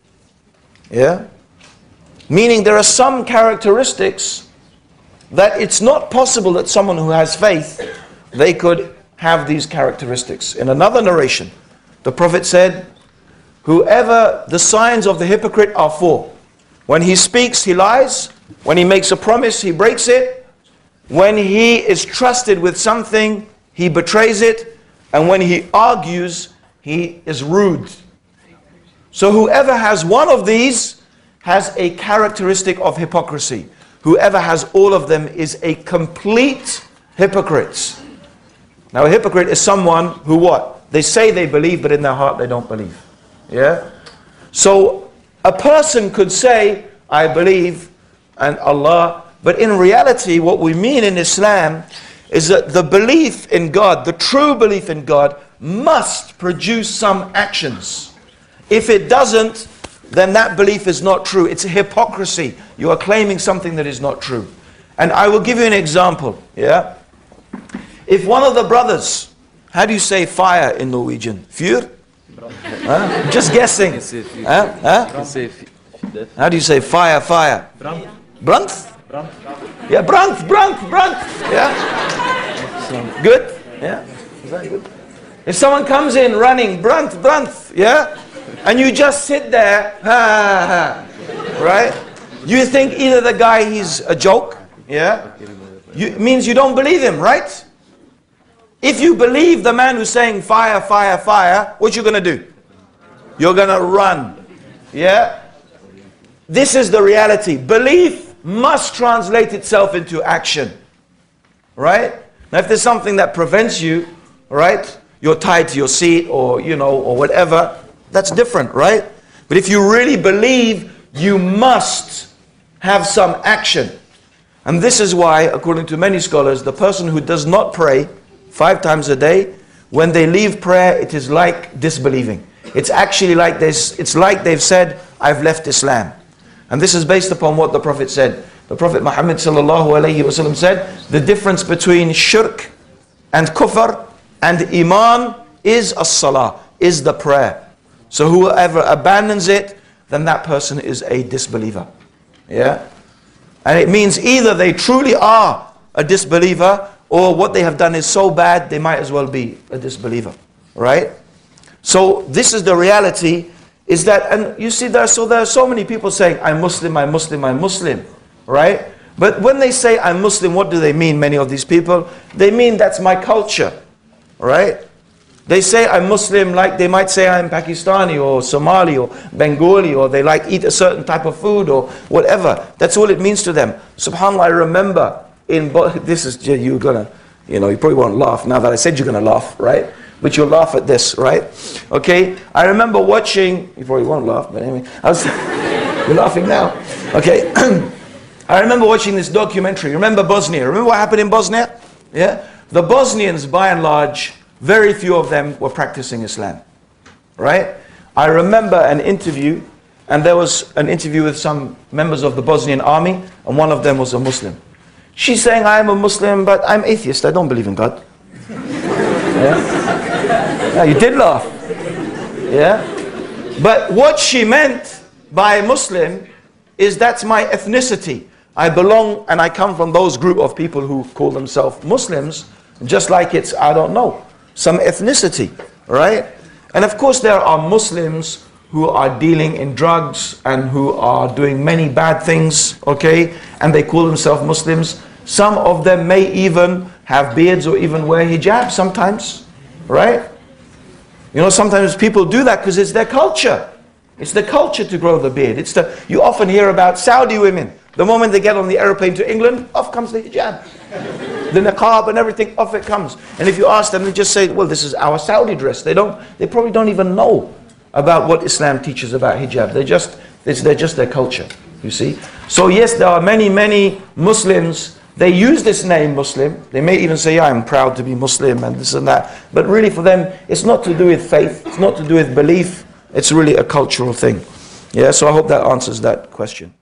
Yeah? Meaning there are some characteristics that it's not possible that someone who has faith, they could have these characteristics. In another narration, the Prophet said, whoever the signs of the hypocrite are for. When he speaks, he lies. When he makes a promise, he breaks it. When he is trusted with something, he betrays it. And when he argues, he is rude. So whoever has one of these has a characteristic of hypocrisy. Whoever has all of them is a complete hypocrite. Now a hypocrite is someone who what? They say they believe, but in their heart they don't believe. Yeah? So a person could say, I believe in Allah, but in reality what we mean in Islam is that the belief in God, the true belief in God, must produce some actions. If it doesn't, then that belief is not true. It's a hypocrisy. You are claiming something that is not true. And I will give you an example. Yeah? If one of the brothers, how do you say fire in Norwegian? Vuur? Huh? Just guessing. Huh? Huh? How do you say fire, fire? Brand. Brand? Yeah, brand, brand, brand. Yeah? Good? Yeah? Very good. If someone comes in running, brand, brand, yeah? And you just sit there, ha, ha, Right? You think either the guy, he's a joke, yeah? You, it means you don't believe him, right? If you believe the man who's saying fire, fire, fire, what you gonna do? You're gonna run, yeah? This is the reality. Belief must translate itself into action, right? Now if there's something that prevents you, right? You're tied to your seat or, you know, or whatever, that's different, right? But if you really believe, you must have some action. And this is why, according to many scholars, the person who does not pray five times a day, when they leave prayer, it is like disbelieving. It's actually like this, it's like they've said, I've left Islam. And this is based upon what the Prophet said. The Prophet Muhammad sallallahu alayhi wa sallam said, the difference between shirk and kufr and iman is as-salah, is the prayer. So whoever abandons it, then that person is a disbeliever. Yeah? And it means either they truly are a disbeliever, or what they have done is so bad, they might as well be a disbeliever. Right? So this is the reality, is that, and you see, there, so there are so many people saying, I'm Muslim, I'm Muslim, I'm Muslim. Right? But when they say I'm Muslim, what do they mean, many of these people? They mean that's my culture. Right? They say I'm Muslim like they might say I'm Pakistani or Somali or Bengali, or they like eat a certain type of food or whatever. That's all it means to them. SubhanAllah, I remember in, this is, you're gonna, you know, you probably won't laugh now that I said you're gonna laugh, right? But you'll laugh at this, right? Okay, I remember watching, you probably won't laugh, but anyway, I was, you're laughing now. Okay, I remember watching this documentary. Remember Bosnia? Remember what happened in Bosnia? Yeah? The Bosnians, by and large, very few of them were practicing Islam, right? I remember an interview, and there was an interview with some members of the Bosnian army, and one of them was a Muslim. She's saying, I am a Muslim, but I'm atheist, I don't believe in God. Yeah? Yeah, you did laugh. Yeah? But what she meant by Muslim is that's my ethnicity. I belong and I come from those group of people who call themselves Muslims, just like it's, I don't know, some ethnicity, right? And of course there are Muslims who are dealing in drugs and who are doing many bad things, okay? And they call themselves Muslims. Some of them may even have beards or even wear hijab sometimes, right? You know, sometimes people do that because it's their culture. It's the culture to grow the beard. It's the, you often hear about Saudi women. The moment they get on the aeroplane to England, off comes the hijab. The niqab and everything, off it comes. And if you ask them, they just say, well, this is our Saudi dress. They don't, they probably don't even know about what Islam teaches about hijab. They're just, it's, they're just their culture, you see. So yes, there are many, many Muslims, they use this name Muslim. They may even say, yeah, I'm proud to be Muslim and this and that. But really for them, it's not to do with faith. It's not to do with belief. It's really a cultural thing. Yeah, so I hope that answers that question.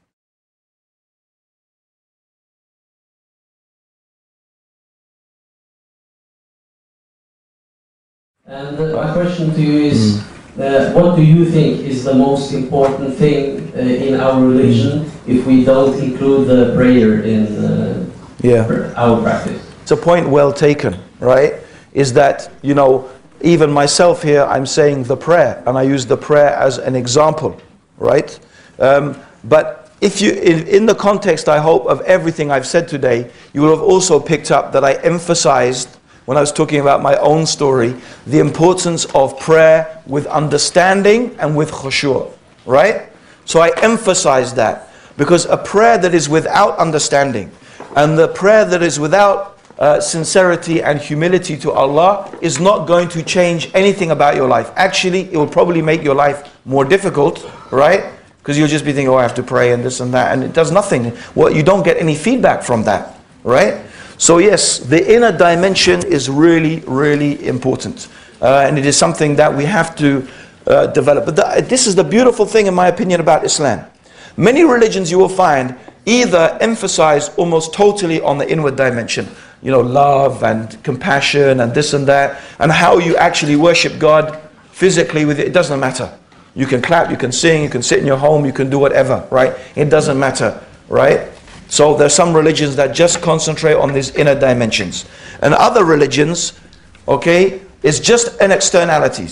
And uh, my question to you is, mm. uh, what do you think is the most important thing uh, in our religion if we don't include the prayer in uh, yeah. our practice? It's a point well taken, right? Is that, you know, even myself here, I'm saying the prayer, and I use the prayer as an example, right? Um, but if you, in, in the context, I hope, of everything I've said today, you will have also picked up that I emphasized, when I was talking about my own story, the importance of prayer with understanding and with khushu', right? So I emphasize that, because a prayer that is without understanding, and the prayer that is without uh, sincerity and humility to Allah, is not going to change anything about your life. Actually, it will probably make your life more difficult, right? Because you'll just be thinking, oh, I have to pray and this and that, and it does nothing. Well, you don't get any feedback from that, right? So yes, the inner dimension is really, really important. Uh, and it is something that we have to uh, develop. But the, this is the beautiful thing, in my opinion, about Islam. Many religions you will find either emphasize almost totally on the inward dimension. You know, love and compassion and this and that. And how you actually worship God physically with it, it doesn't matter. You can clap, you can sing, you can sit in your home, you can do whatever, right? It doesn't matter, right? So there's some religions that just concentrate on these inner dimensions. And other religions, okay, is just an externalities.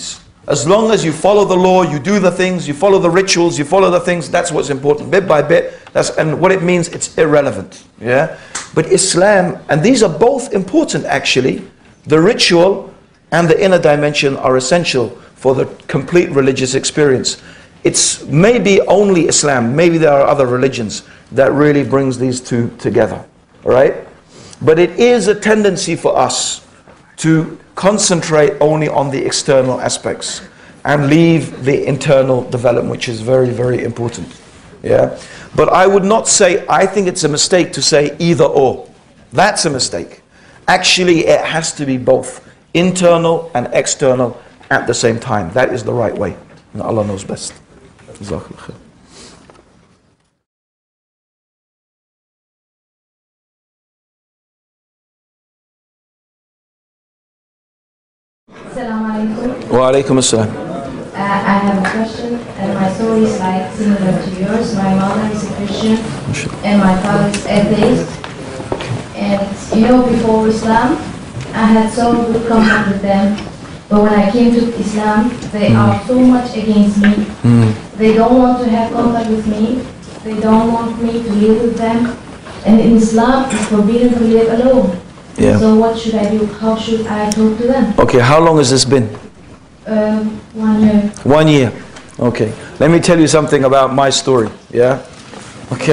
As long as you follow the law, you do the things, you follow the rituals, you follow the things, that's what's important. Bit by bit, that's, and what it means, it's irrelevant. Yeah? But Islam, and these are both important actually, the ritual and the inner dimension are essential for the complete religious experience. It's maybe only Islam, maybe there are other religions that really brings these two together. Alright? But it is a tendency for us to concentrate only on the external aspects and leave the internal development, which is very, very important. Yeah? But I would not say, I think it's a mistake to say either or. That's a mistake. Actually, it has to be both internal and external at the same time. That is the right way. And Allah knows best. Jazakallah khair. Assalamu alaikum. Wa alaikum assalam. Uh, I have a question, and my story is like similar to yours. My mother is a Christian, and my father is atheist. And you know, before Islam, I had so good contact with them. But when I came to Islam, they mm. are so much against me. Mm. They don't want to have contact with me. They don't want me to live with them. And in Islam, it's forbidden to live alone. Yeah. So what should I do? How should I talk to them? Okay, how long has this been? Um, one year. One year. Okay. Let me tell you something about my story. Yeah? Okay.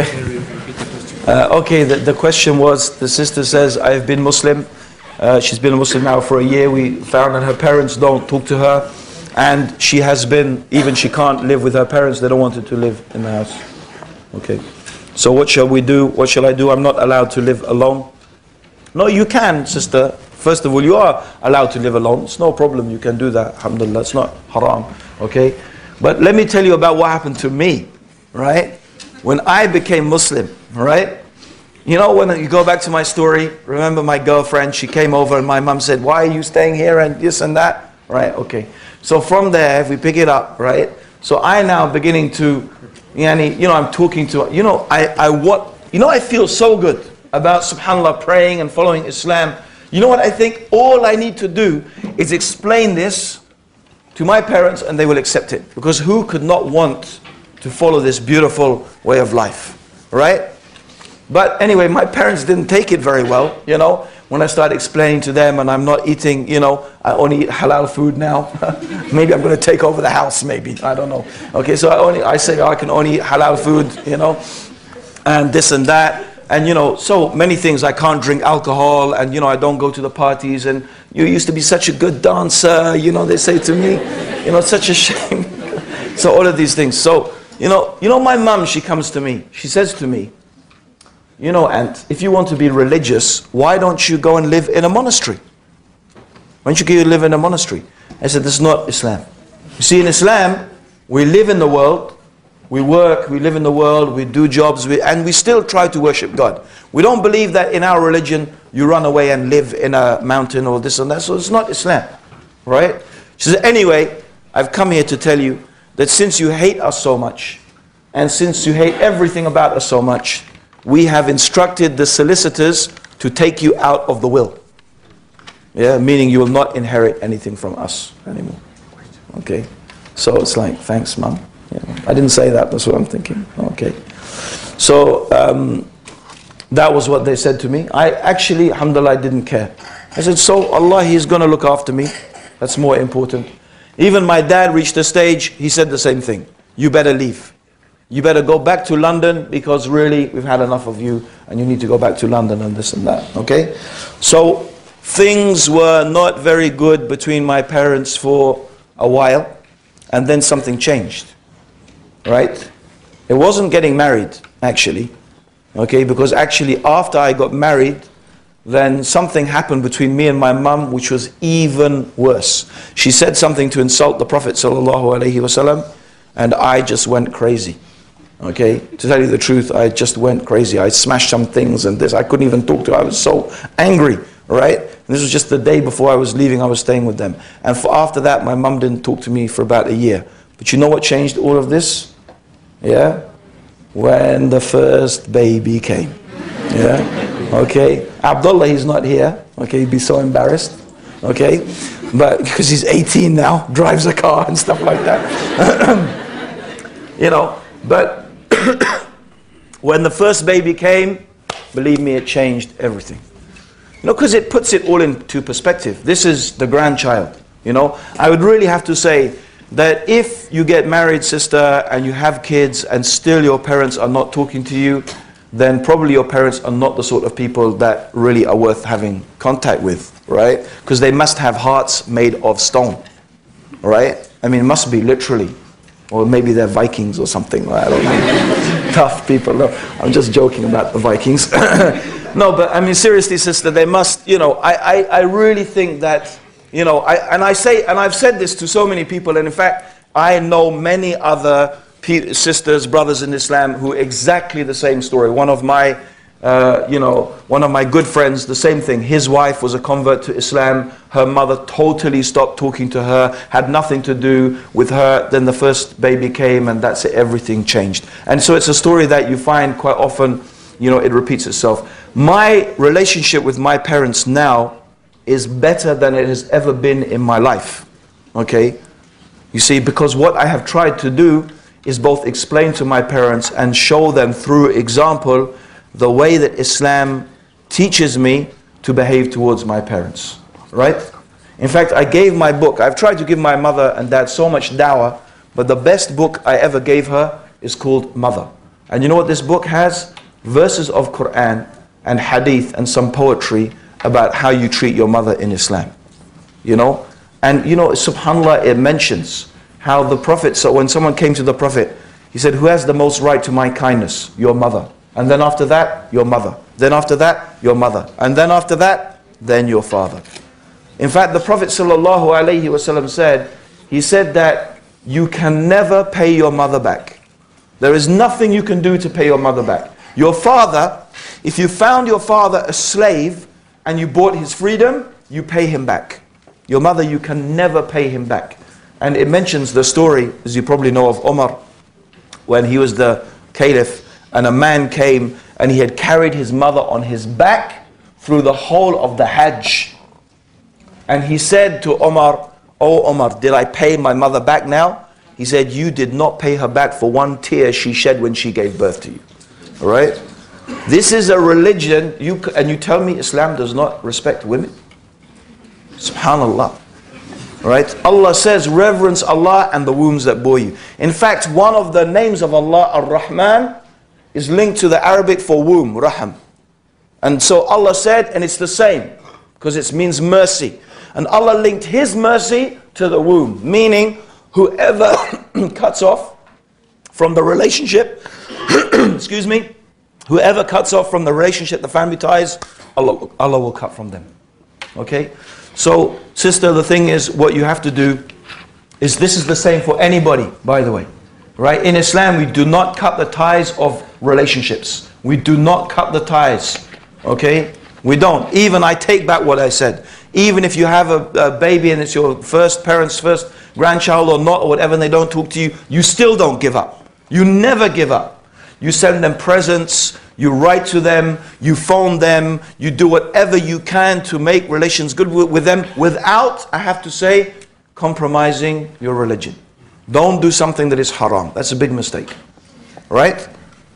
Uh, okay, the, the question was, the sister says, I've been Muslim. Uh, she's been a Muslim now for a year. We found that her parents don't talk to her. And she has been, even she can't live with her parents. They don't want her to live in the house. Okay. So what shall we do? What shall I do? I'm not allowed to live alone. No, you can, sister. First of all, you are allowed to live alone. It's no problem. You can do that. Alhamdulillah. It's not haram. Okay? But let me tell you about what happened to me. Right? When I became Muslim. Right? You know, when you go back to my story, remember my girlfriend, she came over and my mum said, why are you staying here and this and that? Right? Okay. So from there, if we pick it up, right? So I now beginning to, yani, you know, I'm talking to, you know, I, I what, you know, I feel so good about, subhanAllah, praying and following Islam. You know what I think? All I need to do is explain this to my parents and they will accept it. Because who could not want to follow this beautiful way of life? Right? But anyway, my parents didn't take it very well, you know. When I started explaining to them and I'm not eating, you know, I only eat halal food now. Maybe I'm going to take over the house, maybe. I don't know. Okay, so I, only, I say oh, I can only eat halal food, you know, and this and that. And, you know, so many things. I can't drink alcohol and, you know, I don't go to the parties. And you used to be such a good dancer, you know, they say to me. You know, it's such a shame. So all of these things. So, you know, you know, my mum, she comes to me. She says to me, you know, Aunt, if you want to be religious, why don't you go and live in a monastery? Why don't you go live in a monastery? I said, this is not Islam. You see, in Islam, we live in the world. We work, we live in the world, we do jobs, we, and we still try to worship God. We don't believe that in our religion, you run away and live in a mountain or this and that. So it's not Islam, right? She said, anyway, I've come here to tell you that since you hate us so much, and since you hate everything about us so much, we have instructed the solicitors to take you out of the will. Yeah, meaning you will not inherit anything from us anymore. Okay, so it's like, thanks, Mum. Yeah. I didn't say that, that's what I'm thinking. Okay. So, um, that was what they said to me. I actually, alhamdulillah, I didn't care. I said, so Allah, He's going to look after me. That's more important. Even my dad reached a stage, he said the same thing. You better leave. You better go back to London because really, we've had enough of you and you need to go back to London and this and that. Okay? So, things were not very good between my parents for a while. And then something changed. Right? It wasn't getting married, actually. Okay, because actually after I got married, then something happened between me and my mum which was even worse. She said something to insult the Prophet sallallahu alaihi wasallam, and I just went crazy. Okay, to tell you the truth, I just went crazy. I smashed some things and this. I couldn't even talk to her. I was so angry, right? And this was just the day before I was leaving. I was staying with them. And for after that, my mum didn't talk to me for about a year. But you know what changed all of this? Yeah, when the first baby came. Yeah, okay. Abdullah, he's not here. Okay, he'd be so embarrassed. Okay? But because he's eighteen now, drives a car and stuff like that. You know, but when the first baby came, believe me, it changed everything. You know, because it puts it all into perspective. This is the grandchild. You know, I would really have to say that if you get married, sister, and you have kids and still your parents are not talking to you, then probably your parents are not the sort of people that really are worth having contact with, right? Because they must have hearts made of stone, right? I mean, it must be literally. Or maybe they're Vikings or something, I don't know. Tough people. No, I'm just joking about the Vikings. No, but I mean, seriously, sister, they must, you know, I, I, I really think that, you know, I, and I say, and I've said this to so many people, and in fact, I know many other sisters, brothers in Islam who exactly the same story. One of my, uh, you know, one of my good friends, the same thing. His wife was a convert to Islam. Her mother totally stopped talking to her, had nothing to do with her. Then the first baby came, and that's it, everything changed. And so it's a story that you find quite often, you know, it repeats itself. My relationship with my parents now is better than it has ever been in my life. Okay? You see, because what I have tried to do is both explain to my parents and show them through example the way that Islam teaches me to behave towards my parents. Right? In fact, I gave my book. I've tried to give my mother and dad so much dawah, but the best book I ever gave her is called Mother. And you know what this book has? Verses of Quran and hadith and some poetry about how you treat your mother in Islam. You know? And you know, subhanAllah, it mentions how the Prophet, so when someone came to the Prophet, he said, who has the most right to my kindness? Your mother. And then after that, your mother. Then after that, your mother. And then after that, then your father. In fact, the Prophet sallallahu alaihi wasallam said, he said that you can never pay your mother back. There is nothing you can do to pay your mother back. Your father, if you found your father a slave and you bought his freedom, you pay him back. Your mother, you can never pay him back. And it mentions the story, as you probably know, of Umar, when he was the caliph, and a man came and he had carried his mother on his back through the whole of the Hajj. And he said to Umar, "Oh Umar, did I pay my mother back now?" He said, "You did not pay her back for one tear she shed when she gave birth to you." All right? This is a religion, you and you tell me Islam does not respect women? Subhanallah. Right? Allah says, reverence Allah and the wombs that bore you. In fact, one of the names of Allah, Ar-Rahman, is linked to the Arabic for womb, Raham. And so Allah said, and it's the same, because it means mercy. And Allah linked His mercy to the womb, meaning whoever cuts off from the relationship, excuse me, whoever cuts off from the relationship, the family ties, Allah, Allah will cut from them. Okay? So, sister, the thing is, what you have to do is, this is the same for anybody, by the way. Right? In Islam, we do not cut the ties of relationships. We do not cut the ties. Okay? We don't. Even, I take back what I said. Even if you have a, a baby and it's your first parent's first grandchild or not, or whatever, and they don't talk to you, you still don't give up. You never give up. You send them presents, you write to them, you phone them, you do whatever you can to make relations good with them without, I have to say, compromising your religion. Don't do something that is haram. That's a big mistake. Right?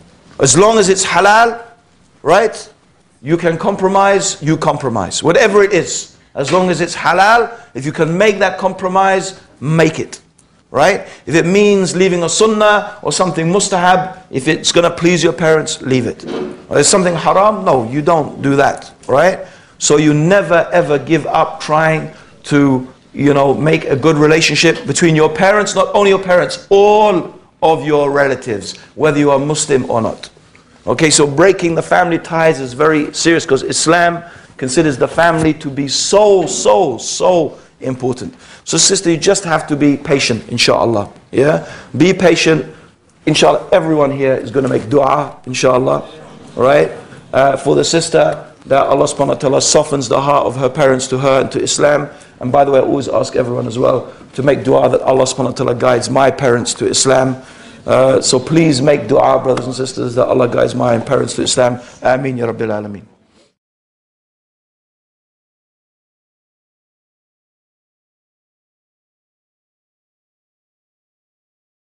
As long as it's halal, right? You can compromise, you compromise. Whatever it is. As long as it's halal, if you can make that compromise, make it. Right? If it means leaving a sunnah or something mustahab, if it's going to please your parents, leave it. Or it's something haram, no, you don't do that. Right? So you never ever give up trying to, you know, make a good relationship between your parents, not only your parents, all of your relatives, whether you are Muslim or not. Okay, so breaking the family ties is very serious, because Islam considers the family to be so, so, so important. So sister, you just have to be patient, inshallah. Yeah? Be patient. Inshallah, everyone here is going to make dua, inshallah. Right? Uh, for the sister, that Allah subhanahu wa ta'ala softens the heart of her parents to her and to Islam. And by the way, I always ask everyone as well to make dua that Allah subhanahu wa ta'ala guides my parents to Islam. Uh, so please make dua, brothers and sisters, that Allah guides my parents to Islam. Ameen ya Rabbil Alameen.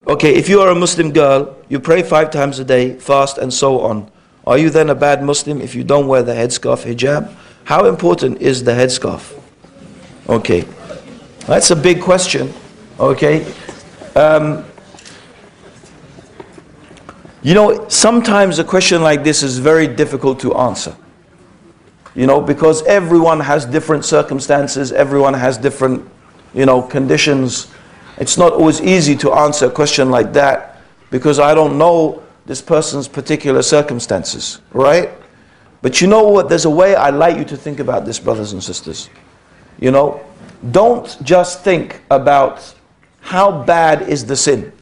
okay, if you are a Muslim girl, you pray five times a day, fast and so on. Are you then a bad Muslim if you don't wear the headscarf, hijab? How important is the headscarf? Okay, that's a big question. Okay, um, you know, sometimes a question like this is very difficult to answer. You know, because everyone has different circumstances, everyone has different, you know, conditions. It's not always easy to answer a question like that because I don't know this person's particular circumstances, right? But you know what? There's a way I'd like you to think about this, brothers and sisters. You know, don't just think about how bad is the sin.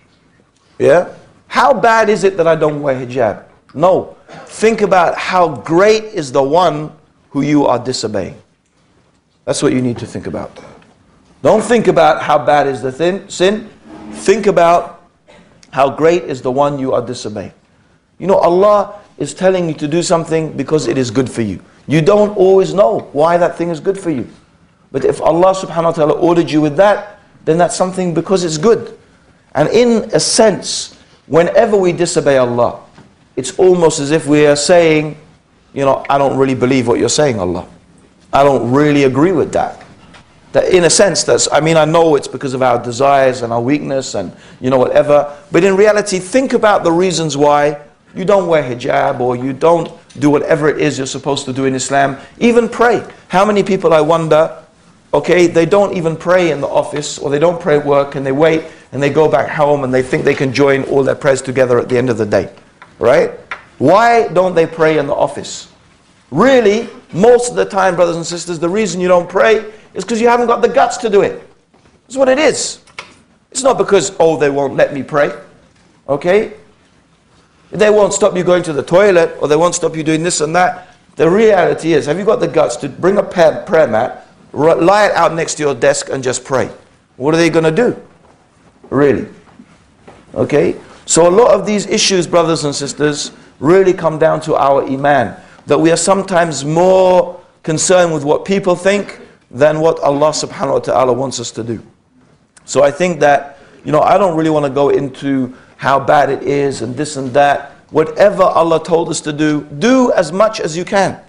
Yeah? How bad is it that I don't wear hijab? No. Think about how great is the one who you are disobeying. That's what you need to think about. Don't think about how bad is the thin, sin. Think about how great is the one you are disobeying. You know, Allah is telling you to do something because it is good for you. You don't always know why that thing is good for you. But if Allah subhanahu wa ta'ala ordered you with that, then that's something because it's good. And in a sense, whenever we disobey Allah, it's almost as if we are saying, you know, I don't really believe what you're saying, Allah. I don't really agree with that. That in a sense, that's, I mean, I know it's because of our desires and our weakness and, you know, whatever. But in reality, think about the reasons why you don't wear hijab or you don't do whatever it is you're supposed to do in Islam. Even pray. How many people, I wonder, okay, they don't even pray in the office or they don't pray at work and they wait and they go back home and they think they can join all their prayers together at the end of the day. Right? Why don't they pray in the office? Really, most of the time, brothers and sisters, the reason you don't pray is because you haven't got the guts to do it. That's what it is. It's not because, oh, they won't let me pray. Okay? They won't stop you going to the toilet or they won't stop you doing this and that. The reality is, have you got the guts to bring a prayer mat, lie it out next to your desk and just pray? What are they going to do? Really? Okay? So a lot of these issues, brothers and sisters, really come down to our iman. That we are sometimes more concerned with what people think than what Allah subhanahu wa ta'ala wants us to do. So I think that, you know, I don't really want to go into how bad it is and this and that. Whatever Allah told us to do, do as much as you can.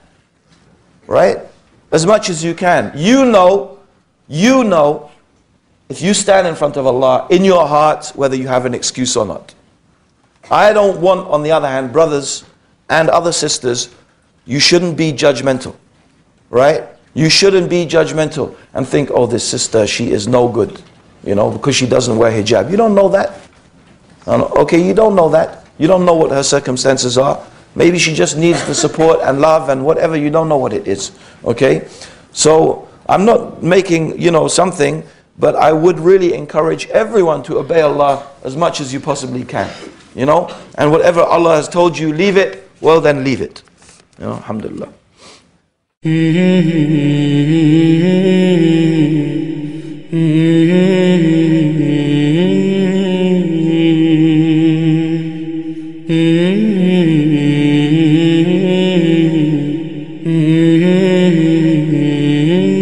Right? As much as you can. You know, you know, if you stand in front of Allah, in your heart, whether you have an excuse or not. I don't want, on the other hand, brothers and other sisters, you shouldn't be judgmental. Right? You shouldn't be judgmental and think, oh, this sister, she is no good. You know, because she doesn't wear hijab. You don't know that. Okay, you don't know that. You don't know what her circumstances are. Maybe she just needs the support and love and whatever. You don't know what it is. Okay? So, I'm not making, you know, something, but I would really encourage everyone to obey Allah as much as you possibly can. You know? And whatever Allah has told you, leave it, well then leave it. You know, alhamdulillah. Mm-hmm.